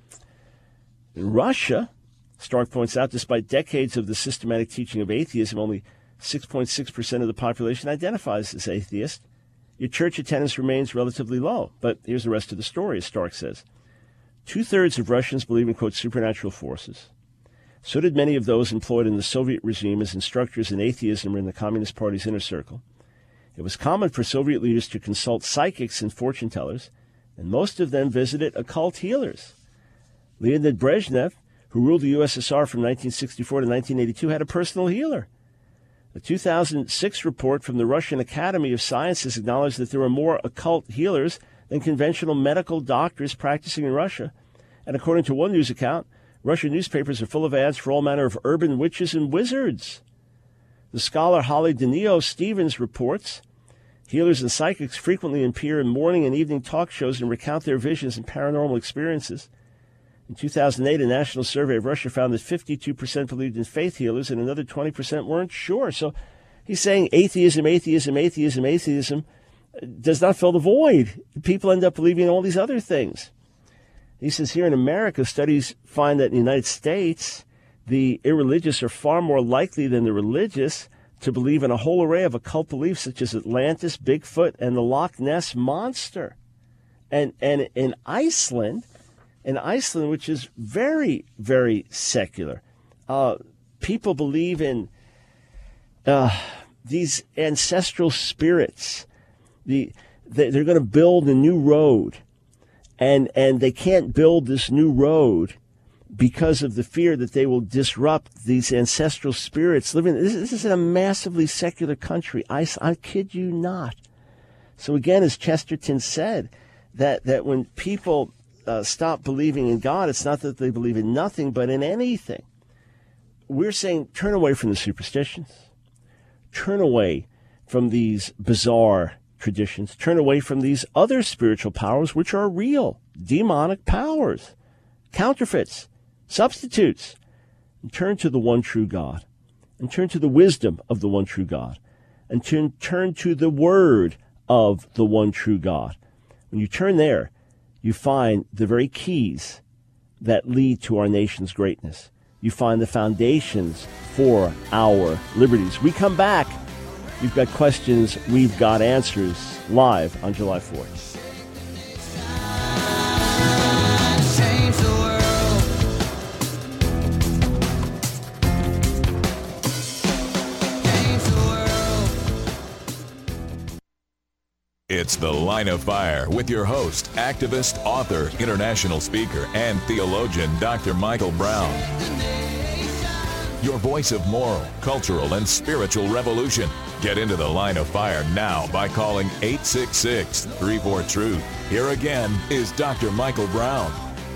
In Russia, Stark points out, despite decades of the systematic teaching of atheism, only six point six percent of the population identifies as atheist. Your church attendance remains relatively low. But here's the rest of the story, as Stark says. Two-thirds of Russians believe in, quote, supernatural forces. So did many of those employed in the Soviet regime as instructors in atheism or in the Communist Party's inner circle. It was common for Soviet leaders to consult psychics and fortune tellers, and most of them visited occult healers. Leonid Brezhnev, who ruled the U S S R from nineteen sixty-four to nineteen eighty-two, had a personal healer. A two thousand six report from the Russian Academy of Sciences acknowledged that there were more occult healers than conventional medical doctors practicing in Russia. And according to one news account, Russian newspapers are full of ads for all manner of urban witches and wizards. The scholar Holly Denio Stevens reports, healers and psychics frequently appear in morning and evening talk shows and recount their visions and paranormal experiences. In two thousand eight, a national survey of Russia found that fifty-two percent believed in faith healers and another twenty percent weren't sure. So he's saying atheism, atheism, atheism, atheism does not fill the void. People end up believing in all these other things. He says here in America, studies find that in the United States, the irreligious are far more likely than the religious to believe in a whole array of occult beliefs such as Atlantis, Bigfoot, and the Loch Ness Monster. And, and in Iceland... In Iceland, which is very, very secular, uh, people believe in uh, these ancestral spirits. The, they, they're going to build a new road, and, and they can't build this new road because of the fear that they will disrupt these ancestral spirits living. This, this is a massively secular country. I, I kid you not. So again, as Chesterton said, that, that when people... Uh, stop believing in God, it's not that they believe in nothing, but in anything. We're saying turn away from the superstitions. Turn away from these bizarre traditions. Turn away from these other spiritual powers, which are real, demonic powers, counterfeits, substitutes. And turn to the one true God. And turn to the wisdom of the one true God. And turn, turn to the word of the one true God. When you turn there, you find the very keys that lead to our nation's greatness. You find the foundations for our liberties. We come back. You've got questions. We've got answers. Live on July fourth. It's The Line of Fire with your host, activist, author, international speaker, and theologian, Doctor Michael Brown. your voice of moral, cultural, and spiritual revolution. Get into the line of fire now by calling eight six six, three four, truth. Here again is Doctor Michael Brown.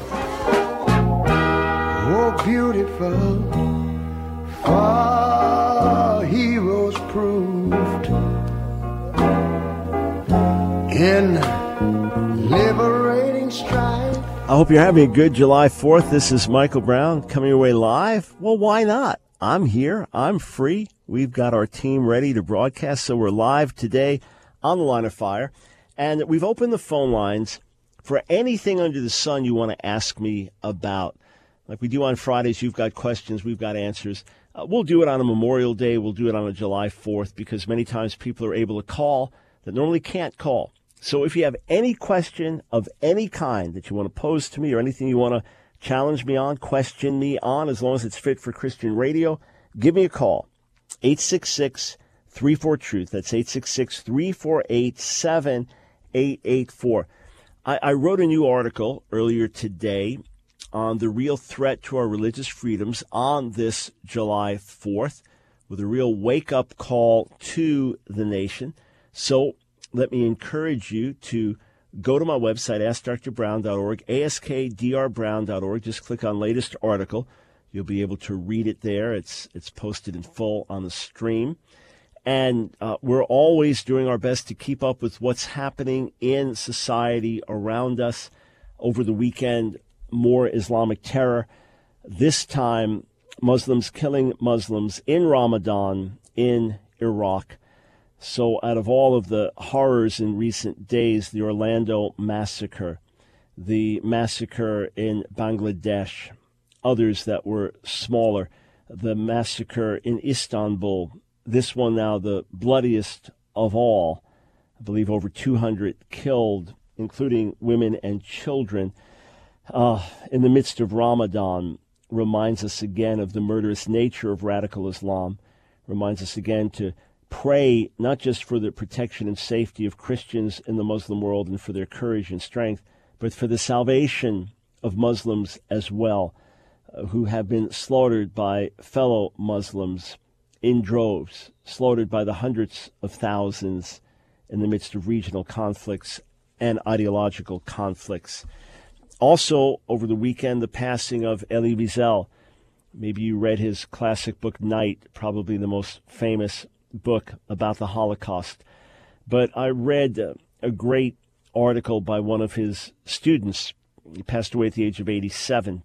Oh, beautiful, far heroes proved in liberating strife. I hope you're having a good July fourth. This is Michael Brown coming your way live. Well, why not? I'm here. I'm free. We've got our team ready to broadcast, so we're live today on the Line of Fire. And we've opened the phone lines for anything under the sun you want to ask me about. Like we do on Fridays, you've got questions, we've got answers. Uh, we'll do it on a Memorial Day. We'll do it on a July fourth because many times people are able to call that normally can't call. So if you have any question of any kind that you want to pose to me or anything you want to challenge me on, question me on, as long as it's fit for Christian radio, give me a call. eight six six, three four, truth. That's eight six six, three four eight, seven eight eight four. I, I wrote a new article earlier today on the real threat to our religious freedoms on this July fourth with a real wake-up call to the nation. So let me encourage you to go to my website, ask dr brown dot org, ask dr brown dot org. Just click on latest article. You'll be able to read it there. It's it's posted in full on the stream. And uh, we're always doing our best to keep up with what's happening in society around us. Over the weekend, more Islamic terror. This time, Muslims killing Muslims in Ramadan in Iraq. So out of all of the horrors in recent days, the Orlando massacre, the massacre in Bangladesh, others that were smaller, the massacre in Istanbul, this one now the bloodiest of all, I believe over two hundred killed, including women and children, uh, in the midst of Ramadan, reminds us again of the murderous nature of radical Islam, reminds us again to pray not just for the protection and safety of Christians in the Muslim world and for their courage and strength, but for the salvation of Muslims as well, uh, who have been slaughtered by fellow Muslims in droves, slaughtered by the hundreds of thousands in the midst of regional conflicts and ideological conflicts. Also, over the weekend, the passing of Elie Wiesel. Maybe you read his classic book, Night, probably the most famous book about the Holocaust. But I read uh, a great article by one of his students. He passed away at the age of eighty-seven,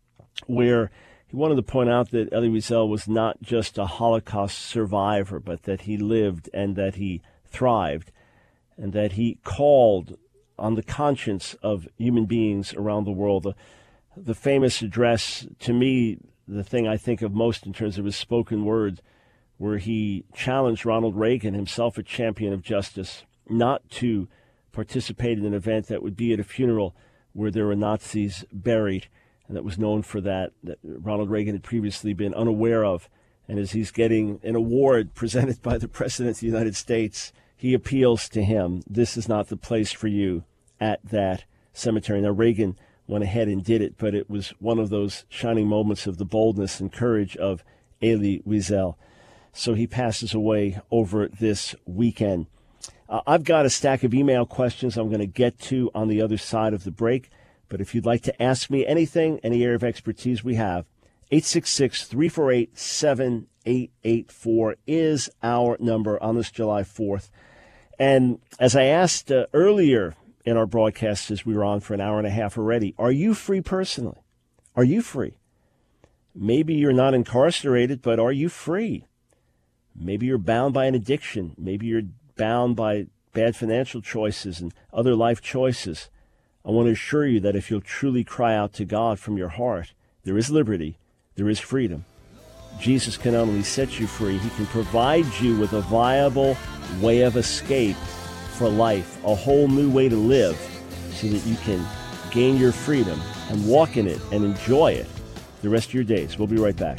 where he wanted to point out that Elie Wiesel was not just a Holocaust survivor, but that he lived and that he thrived, and that he called on the conscience of human beings around the world. The, the famous address, to me, the thing I think of most in terms of his spoken word, where he challenged Ronald Reagan, himself a champion of justice, not to participate in an event that would be at a funeral where there were Nazis buried, and that was known for that, that Ronald Reagan had previously been unaware of. And as he's getting an award presented by the President of the United States, he appeals to him, this is not the place for you at that cemetery. Now, Reagan went ahead and did it, but it was one of those shining moments of the boldness and courage of Elie Wiesel. So he passes away over this weekend. Uh, I've got a stack of email questions I'm going to get to on the other side of the break. But if you'd like to ask me anything, any area of expertise we have, eight six six, three four eight, seven eight eight four is our number on this July fourth. And as I asked uh, earlier in our broadcast, as we were on for an hour and a half already, are you free personally? Are you free? Maybe you're not incarcerated, but are you free? Maybe you're bound by an addiction. Maybe you're bound by bad financial choices and other life choices. I want to assure you that if you'll truly cry out to God from your heart, there is liberty, there is freedom. Jesus can not only set you free, he can provide you with a viable way of escape for life, a whole new way to live so that you can gain your freedom and walk in it and enjoy it the rest of your days. We'll be right back.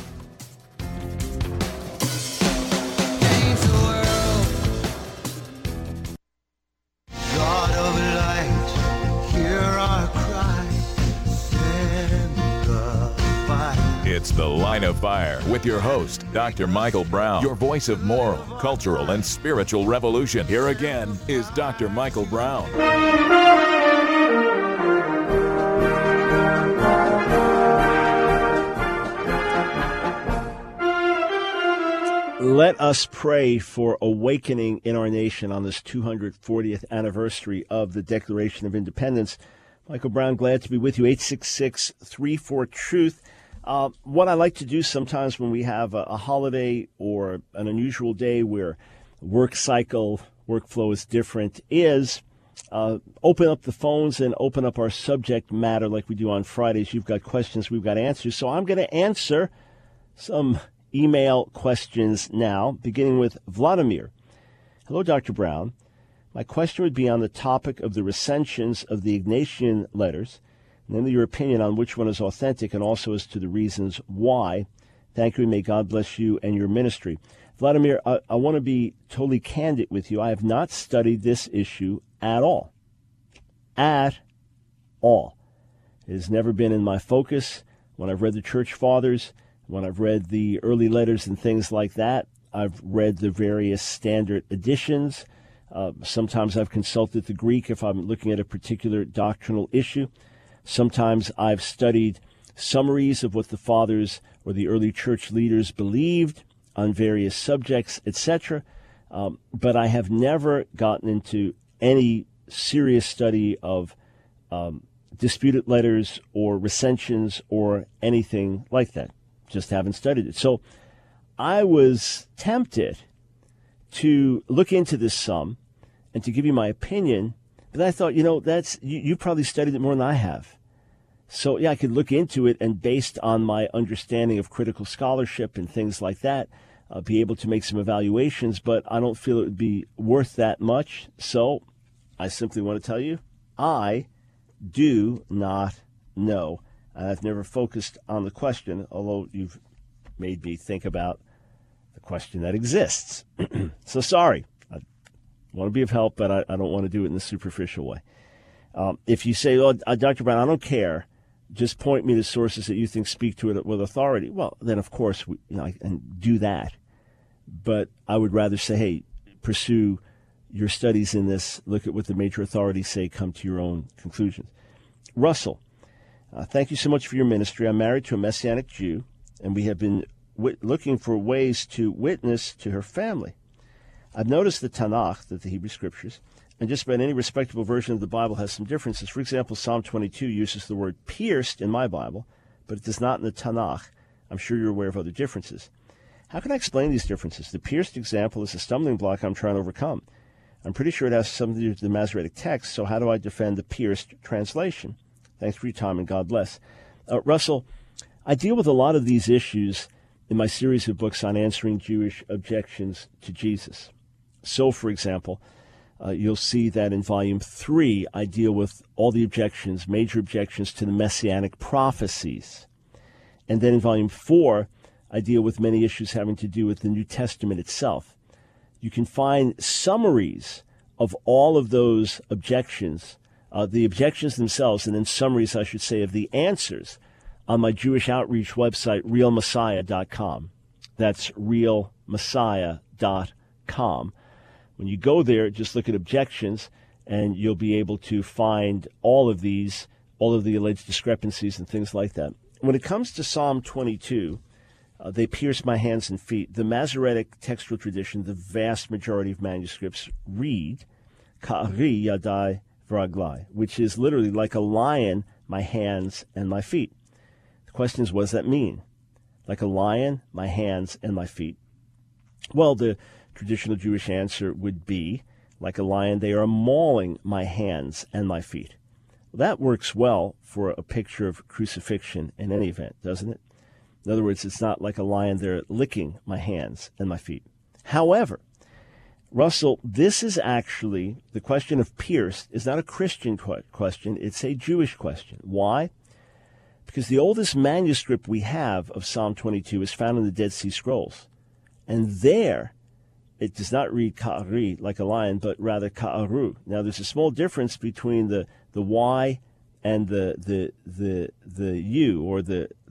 It's The Line of Fire with your host, Doctor Michael Brown, your voice of moral, cultural, and spiritual revolution. Here again is Doctor Michael Brown. Let us pray for awakening in our nation on this two hundred fortieth anniversary of the Declaration of Independence. Michael Brown, glad to be with you. eight six six, three four, truth. Uh, what I like to do sometimes when we have a, a holiday or an unusual day where work cycle, workflow is different, is uh, open up the phones and open up our subject matter like we do on Fridays. You've got questions, we've got answers. So I'm going to answer some email questions now, beginning with Vladimir. Hello, Doctor Brown. My question would be on the topic of the recensions of the Ignatian letters, namely your opinion on which one is authentic and also as to the reasons why. Thank you, and may God bless you and your ministry. Vladimir, I, I want to be totally candid with you. I have not studied this issue at all. At all. It has never been in my focus. When I've read the Church Fathers, when I've read the early letters and things like that, I've read the various standard editions. Uh, sometimes I've consulted the Greek if I'm looking at a particular doctrinal issue. Sometimes I've studied summaries of what the fathers or the early church leaders believed on various subjects, et cetera. Um, but I have never gotten into any serious study of um, disputed letters or recensions or anything like that. Just haven't studied it. So I was tempted to look into this some and to give you my opinion, but I thought, you know, that's you, you probably studied it more than I have. So, yeah, I could look into it and based on my understanding of critical scholarship and things like that, uh, be able to make some evaluations, but I don't feel it would be worth that much. So I simply want to tell you, I do not know. I've never focused on the question, although you've made me think about the question that exists. So sorry. I want to be of help, but I, I don't want to do it in a superficial way. Um, if you say, oh, uh, Doctor Brown, I don't care, just point me to sources that you think speak to it with authority, well, then, of course, we, you know, I can do that. But I would rather say, hey, pursue your studies in this, look at what the major authorities say, come to your own conclusions. Russell. Uh, thank you so much for your ministry. I'm married to a Messianic Jew, and we have been w- looking for ways to witness to her family. I've noticed the Tanakh, that the Hebrew Scriptures, and just about any respectable version of the Bible has some differences. For example, Psalm twenty-two uses the word pierced in my Bible, but it does not in the Tanakh. I'm sure you're aware of other differences. How can I explain these differences? The pierced example is a stumbling block I'm trying to overcome. I'm pretty sure it has something to do with the Masoretic text, so how do I defend the pierced translation? Thanks for your time, and God bless. Uh, Russell, I deal with a lot of these issues in my series of books on answering Jewish objections to Jesus. So, for example, uh, you'll see that in Volume three, I deal with all the objections, major objections to the Messianic prophecies. And then in Volume four, I deal with many issues having to do with the New Testament itself. You can find summaries of all of those objections, Uh, the objections themselves, and then summaries, I should say, of the answers on my Jewish outreach website, real messiah dot com. That's real messiah dot com. When you go there, just look at objections, and you'll be able to find all of these, all of the alleged discrepancies and things like that. When it comes to Psalm twenty-two, uh, they pierced my hands and feet. The Masoretic textual tradition, the vast majority of manuscripts read, Ka'ari yadai Vraglai, which is literally like a lion, my hands and my feet. The question is, what does that mean? Like a lion, my hands and my feet. Well, the traditional Jewish answer would be, like a lion, they are mauling my hands and my feet. Well, that works well for a picture of crucifixion in any event, doesn't it? In other words, it's not like a lion, they're licking my hands and my feet. However, Russell, this is actually, the question of pierced is not a Christian question, it's a Jewish question. Why? Because the oldest manuscript we have of Psalm twenty-two is found in the Dead Sea Scrolls. And there, it does not read ka'ari, like a lion, but rather ka'aru. Now, there's a small difference between the, the Y and the the the the U, or the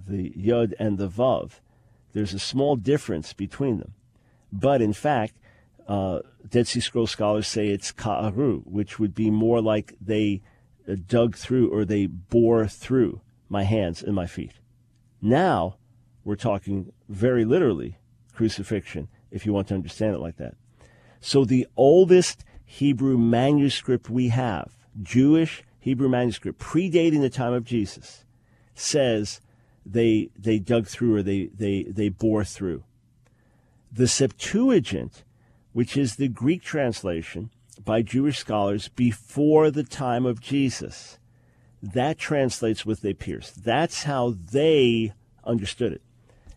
the Yud and the Vav. There's a small difference between them. But in fact, uh, Dead Sea Scroll scholars say it's ka'aru, which would be more like they uh, dug through or they bore through my hands and my feet. Now we're talking very literally crucifixion, if you want to understand it like that. So the oldest Hebrew manuscript we have, Jewish Hebrew manuscript, predating the time of Jesus, says they they dug through or they, they, they bore through. The Septuagint, which is the Greek translation by Jewish scholars before the time of Jesus, that translates with they pierced. That's how they understood it.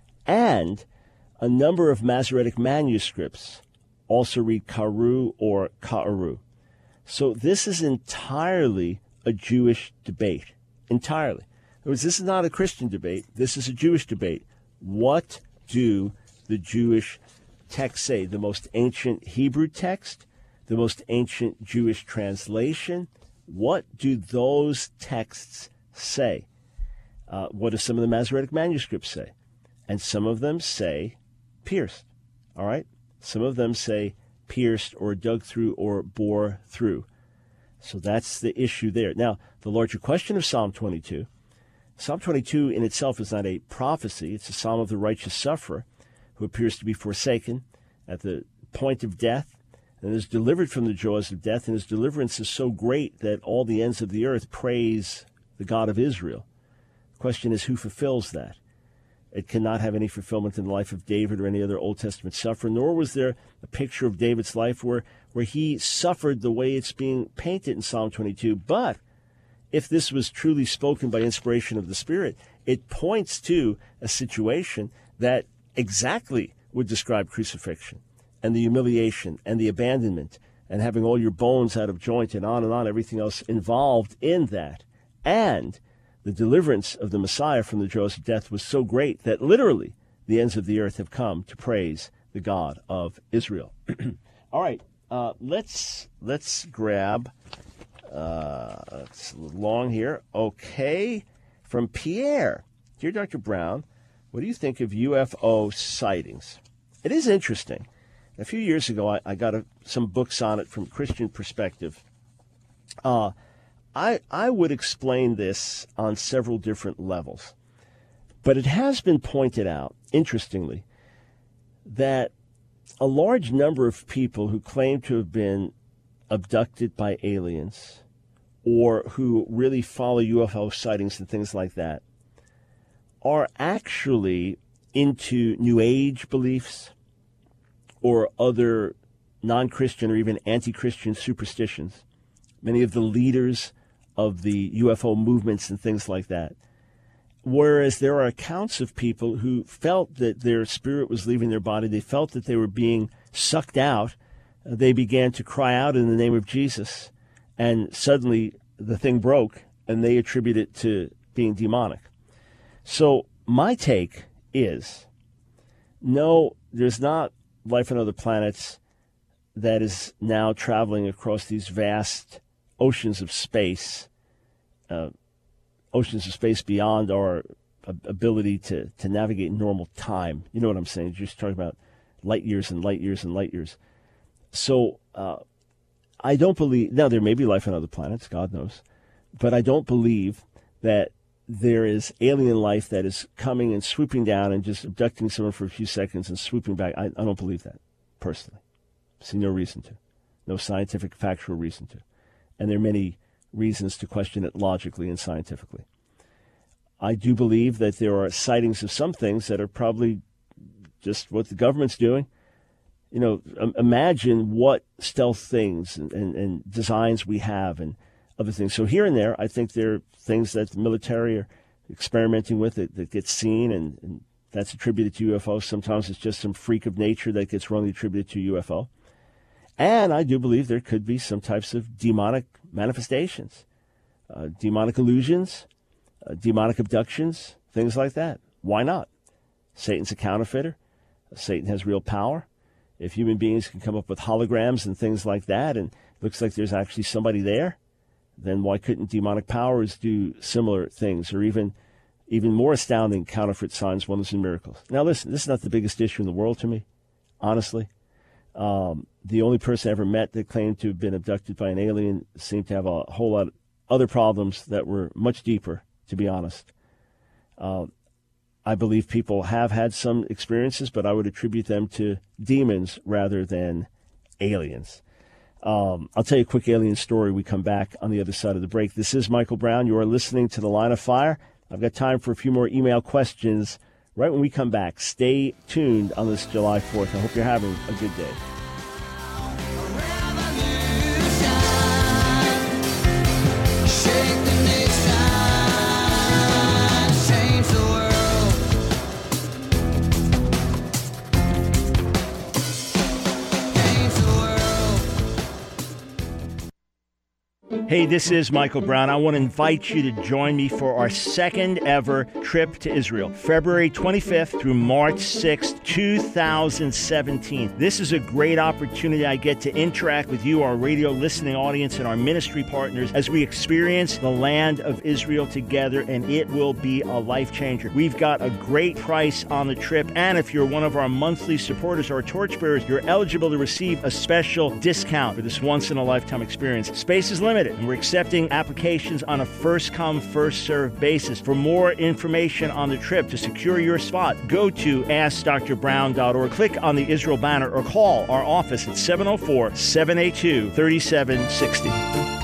And a number of Masoretic manuscripts also read karu or ka'aru. So this is entirely a Jewish debate. Entirely. In other words, this is not a Christian debate. This is a Jewish debate. What do the Jewish texts say? The most ancient Hebrew text? The most ancient Jewish translation? What do those texts say? Uh, what do some of the Masoretic manuscripts say? And some of them say pierced. All right? Some of them say pierced or dug through or bore through. So that's the issue there. Now, the larger question of Psalm twenty-two. Psalm twenty-two in itself is not a prophecy. It's a psalm of the righteous sufferer who appears to be forsaken at the point of death and is delivered from the jaws of death. And his deliverance is so great that all the ends of the earth praise the God of Israel. The question is, who fulfills that? It cannot have any fulfillment in the life of David or any other Old Testament sufferer, nor was there a picture of David's life where, where he suffered the way it's being painted in Psalm twenty-two. But if this was truly spoken by inspiration of the Spirit, it points to a situation that exactly would describe crucifixion and the humiliation and the abandonment and having all your bones out of joint and on and on, everything else involved in that. And the deliverance of the Messiah from the jaws of death was so great that literally the ends of the earth have come to praise the God of Israel. All right, uh, let's let's grab. Uh, it's a little long here. Okay, from Pierre, dear Doctor Brown, what do you think of U F O sightings? It is interesting. A few years ago, I, I got a, some books on it from a Christian perspective. Uh, I, I would explain this on several different levels. But it has been pointed out, interestingly, that a large number of people who claim to have been abducted by aliens or who really follow U F O sightings and things like that are actually into New Age beliefs or other non-Christian or even anti-Christian superstitions. Many of the leaders of the U F O movements and things like that. Whereas there are accounts of people who felt that their spirit was leaving their body. They felt that they were being sucked out. They began to cry out in the name of Jesus. And suddenly the thing broke, and they attribute it to being demonic. So my take is, no, there's not life on other planets that is now traveling across these vast oceans of space, uh, oceans of space beyond our ability to, to navigate normal time. You know what I'm saying? You're just talking about light years and light years and light years. So uh, I don't believe, now there may be life on other planets, God knows, but I don't believe that there is alien life that is coming and swooping down and just abducting someone for a few seconds and swooping back. I, I don't believe that, personally. See no reason to. No scientific, factual reason to. And there are many reasons to question it logically and scientifically. I do believe that there are sightings of some things that are probably just what the government's doing. You know, um, imagine what stealth things and, and, and designs we have and other things. So here and there, I think there are things that the military are experimenting with that, that gets seen, and, and that's attributed to U F O. Sometimes it's just some freak of nature that gets wrongly attributed to U F O. And I do believe there could be some types of demonic manifestations, uh, demonic illusions, uh, demonic abductions, things like that. Why not? Satan's a counterfeiter. Satan has real power. If human beings can come up with holograms and things like that, and it looks like there's actually somebody there, then why couldn't demonic powers do similar things? Or even even more astounding counterfeit signs, wonders, and miracles. Now, listen, this is not the biggest issue in the world to me, honestly. Um, the only person I ever met that claimed to have been abducted by an alien seemed to have a whole lot of other problems that were much deeper, to be honest. Um, I believe people have had some experiences, but I would attribute them to demons rather than aliens. Um, I'll tell you a quick alien story. We come back on the other side of the break. This is Michael Brown. You are listening to The Line of Fire. I've got time for a few more email questions right when we come back. Stay tuned on this July fourth. I hope you're having a good day. Hey, this is Michael Brown. I want to invite you to join me for our second ever trip to Israel, February twenty-fifth through March sixth, two thousand seventeen. This is a great opportunity. I get to interact with you, our radio listening audience, and our ministry partners as we experience the land of Israel together, and it will be a life changer. We've got a great price on the trip, and if you're one of our monthly supporters or torchbearers, you're eligible to receive a special discount for this once-in-a-lifetime experience. Space is limited, and we're accepting applications on a first-come, first-served basis. For more information on the trip, to secure your spot, go to ask dr brown dot org, click on the Israel banner, or call our office at seven oh four, seven eight two, three seven six oh.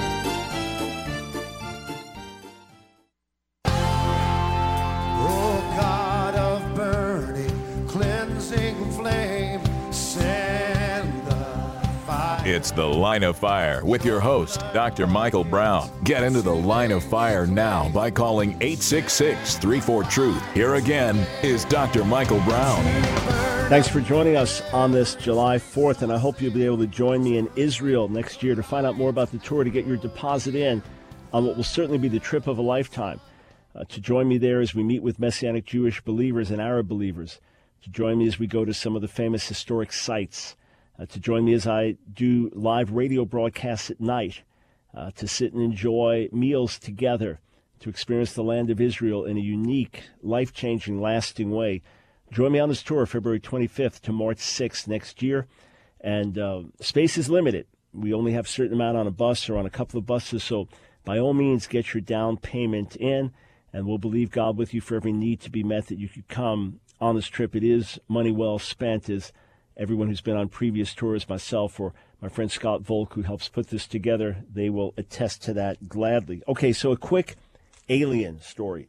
Oh, God of burning, cleansing flame, send the fire. It's The Line of Fire with your host, Doctor Michael Brown. Get into the Line of Fire now by calling eight six six, three four, truth. Here again is Doctor Michael Brown. Thanks for joining us on this July fourth, and I hope you'll be able to join me in Israel next year to find out more about the tour, to get your deposit in on what will certainly be the trip of a lifetime. Uh, to join me there as we meet with Messianic Jewish believers and Arab believers. To join me as we go to some of the famous historic sites. Uh, to join me as I do live radio broadcasts at night. Uh, to sit and enjoy meals together. To experience the land of Israel in a unique, life-changing, lasting way. Join me on this tour February twenty-fifth to March sixth next year. And uh, space is limited. We only have a certain amount on a bus or on a couple of buses. So by all means, get your down payment in. And we'll believe God with you for every need to be met that you could come on this trip. It is money well spent, as everyone who's been on previous tours, myself or my friend Scott Volk, who helps put this together, they will attest to that gladly. Okay, so a quick alien story.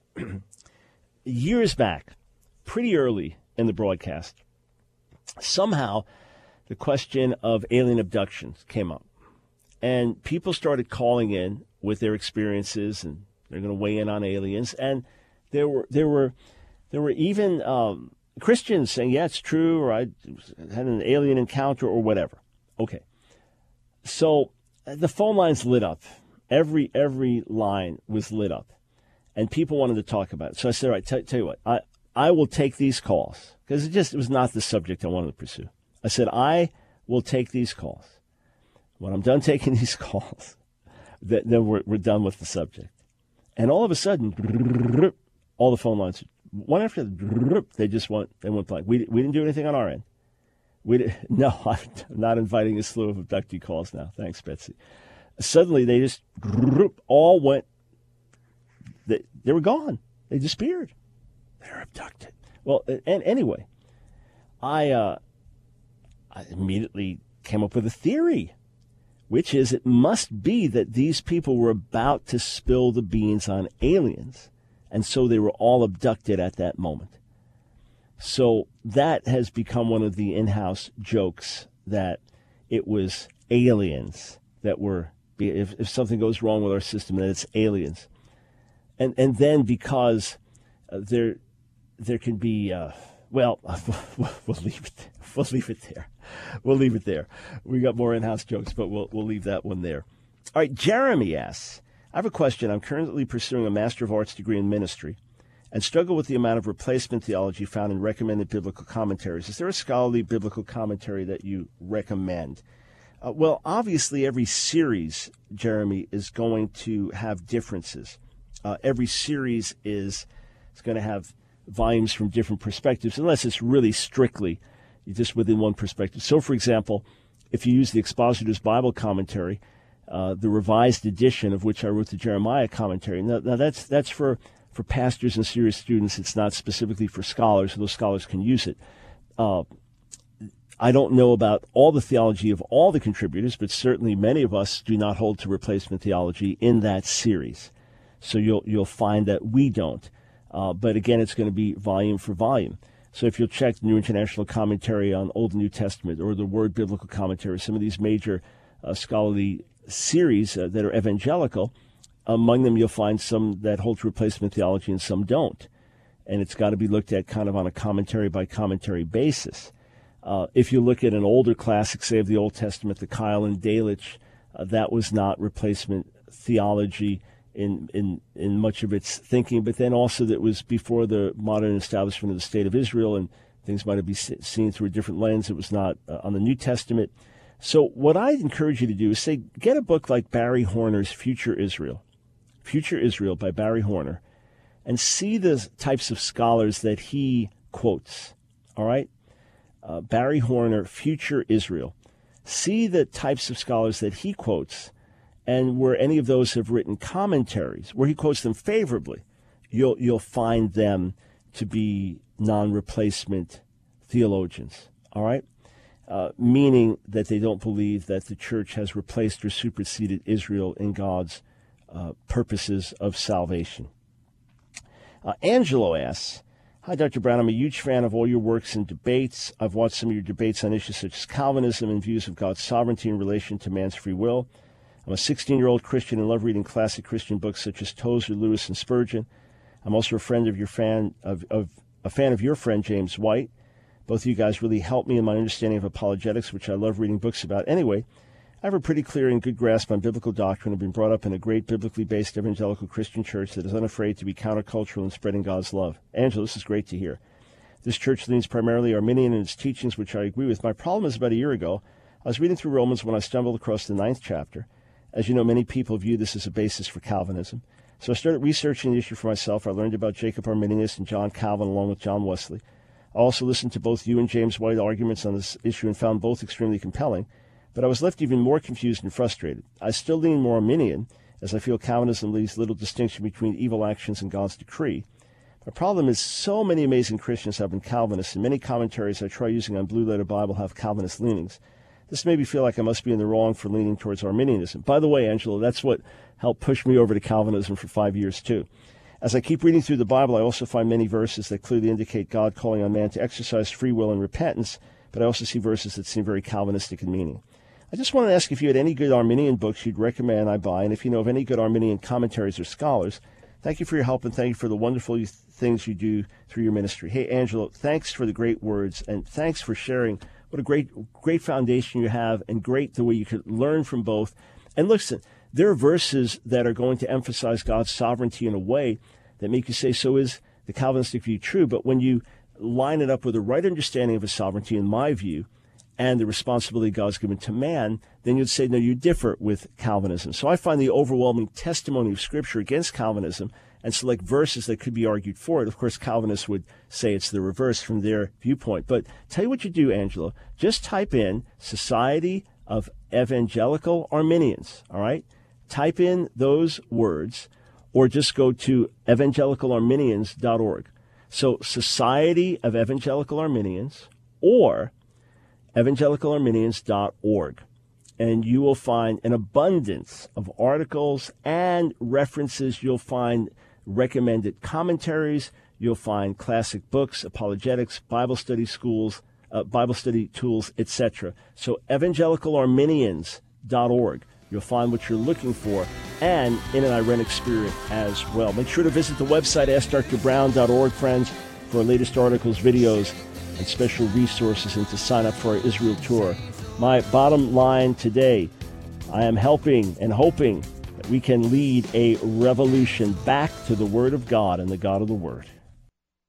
Years back, pretty early in the broadcast, somehow the question of alien abductions came up. And people started calling in with their experiences, and they're going to weigh in on aliens. And there were there were there were even um, Christians saying, "Yeah, it's true," or "I had an alien encounter," or whatever. Okay, so the phone lines lit up. Every every line was lit up, and people wanted to talk about it. So I said, "All right, t- tell you what, I I will take these calls," because it just it was not the subject I wanted to pursue. I said, "I will take these calls. When I'm done taking these calls, th- then we're we're done with the subject." And all of a sudden, all the phone lines, one after the other, they just went, they went blank. We, we didn't do anything on our end. We did, no, I'm not inviting a slew of abductee calls now. Thanks, Betsy. Suddenly, they just all went, they, they were gone. They disappeared. They were abducted. Well, and anyway, I, uh, I immediately came up with a theory, which is it must be that these people were about to spill the beans on aliens, and so they were all abducted at that moment. So that has become one of the in-house jokes, that it was aliens that were, if, if something goes wrong with our system, that it's aliens. And and then because uh, there there can be, uh, well, we'll leave it there. We'll leave it there. We'll leave it there. We got more in-house jokes, but we'll we'll leave that one there. All right, Jeremy asks, I have a question. I'm currently pursuing a Master of Arts degree in ministry and struggle with the amount of replacement theology found in recommended biblical commentaries. Is there a scholarly biblical commentary that you recommend? Uh, well, obviously, every series, Jeremy, is going to have differences. Uh, every series is It's going to have volumes from different perspectives, unless it's really strictly just within one perspective. So, for example, if you use the Expositor's Bible Commentary, uh, the revised edition of which I wrote the Jeremiah commentary, now, now that's that's for, for pastors and serious students. It's not specifically for scholars. Those scholars can use it. Uh, I don't know about all the theology of all the contributors, but certainly many of us do not hold to replacement theology in that series. So you'll you'll find that we don't. Uh, but again, it's going to be volume for volume. So if you'll check the New International Commentary on Old and New Testament or the Word Biblical Commentary, some of these major uh, scholarly series uh, that are evangelical, among them you'll find some that hold to replacement theology and some don't. And it's got to be looked at kind of on a commentary by commentary basis. Uh, if you look at an older classic, say of the Old Testament, the Keil and Delitzsch, uh, that was not replacement theology in, in in much of its thinking, but then also that was before the modern establishment of the State of Israel, and things might have been seen through a different lens. It was not uh, on the New Testament. So what I encourage you to do is say, get a book like Barry Horner's Future Israel, Future Israel by Barry Horner, and see the types of scholars that he quotes, all right? Uh, Barry Horner, Future Israel. See the types of scholars that he quotes, and where any of those have written commentaries, where he quotes them favorably, you'll you'll find them to be non-replacement theologians, all right? Uh, meaning that they don't believe that the church has replaced or superseded Israel in God's uh, purposes of salvation. Uh, Angelo asks, hi, Doctor Brown. I'm a huge fan of all your works and debates. I've watched some of your debates on issues such as Calvinism and views of God's sovereignty in relation to man's free will. I'm a sixteen-year-old Christian and love reading classic Christian books such as Tozer, Lewis, and Spurgeon. I'm also a friend of your fan of, of a fan of your friend James White. Both of you guys really helped me in my understanding of apologetics, which I love reading books about. Anyway, I have a pretty clear and good grasp on biblical doctrine. I've been brought up in a great biblically based evangelical Christian church that is unafraid to be countercultural in spreading God's love. Angela, this is great to hear. This church leans primarily Arminian in its teachings, which I agree with. My problem is about a year ago, I was reading through Romans when I stumbled across the ninth chapter. As you know, many people view this as a basis for Calvinism. So I started researching the issue for myself. I learned about Jacob Arminius and John Calvin along with John Wesley. I also listened to both you and James White arguments on this issue and found both extremely compelling. But I was left even more confused and frustrated. I still lean more Arminian, as I feel Calvinism leaves little distinction between evil actions and God's decree. My problem is so many amazing Christians have been Calvinists, and many commentaries I try using on Blue Letter Bible have Calvinist leanings. This made me feel like I must be in the wrong for leaning towards Arminianism. By the way, Angela, that's what helped push me over to Calvinism for five years, too. As I keep reading through the Bible, I also find many verses that clearly indicate God calling on man to exercise free will and repentance, but I also see verses that seem very Calvinistic in meaning. I just want to ask if you had any good Arminian books you'd recommend I buy, and if you know of any good Arminian commentaries or scholars. Thank you for your help, and thank you for the wonderful things you do through your ministry. Hey, Angela, thanks for the great words, and thanks for sharing what a great, great foundation you have, and great the way you could learn from both. And listen, there are verses that are going to emphasize God's sovereignty in a way that make you say, so is the Calvinistic view true? But when you line it up with the right understanding of his sovereignty, in my view, and the responsibility God's given to man, then you'd say, no, you differ with Calvinism. So I find the overwhelming testimony of Scripture against Calvinism and select verses that could be argued for it. Of course, Calvinists would say it's the reverse from their viewpoint. But tell you what you do, Angela. Just type in Society of Evangelical Arminians, all right? Type in those words, or just go to evangelical arminians dot org. So Society of Evangelical Arminians, or evangelical arminians dot org. And you will find an abundance of articles and references. You'll find recommended commentaries. You'll find classic books, apologetics, Bible study schools, uh, Bible study tools, et cetera. So evangelical arminians dot org. You'll find what you're looking for, and in an Irenic spirit as well. Make sure to visit the website ask dr brown dot org, friends, for our latest articles, videos, and special resources, and to sign up for our Israel tour. My bottom line today, I am helping and hoping that we can lead a revolution back to the Word of God and the God of the Word.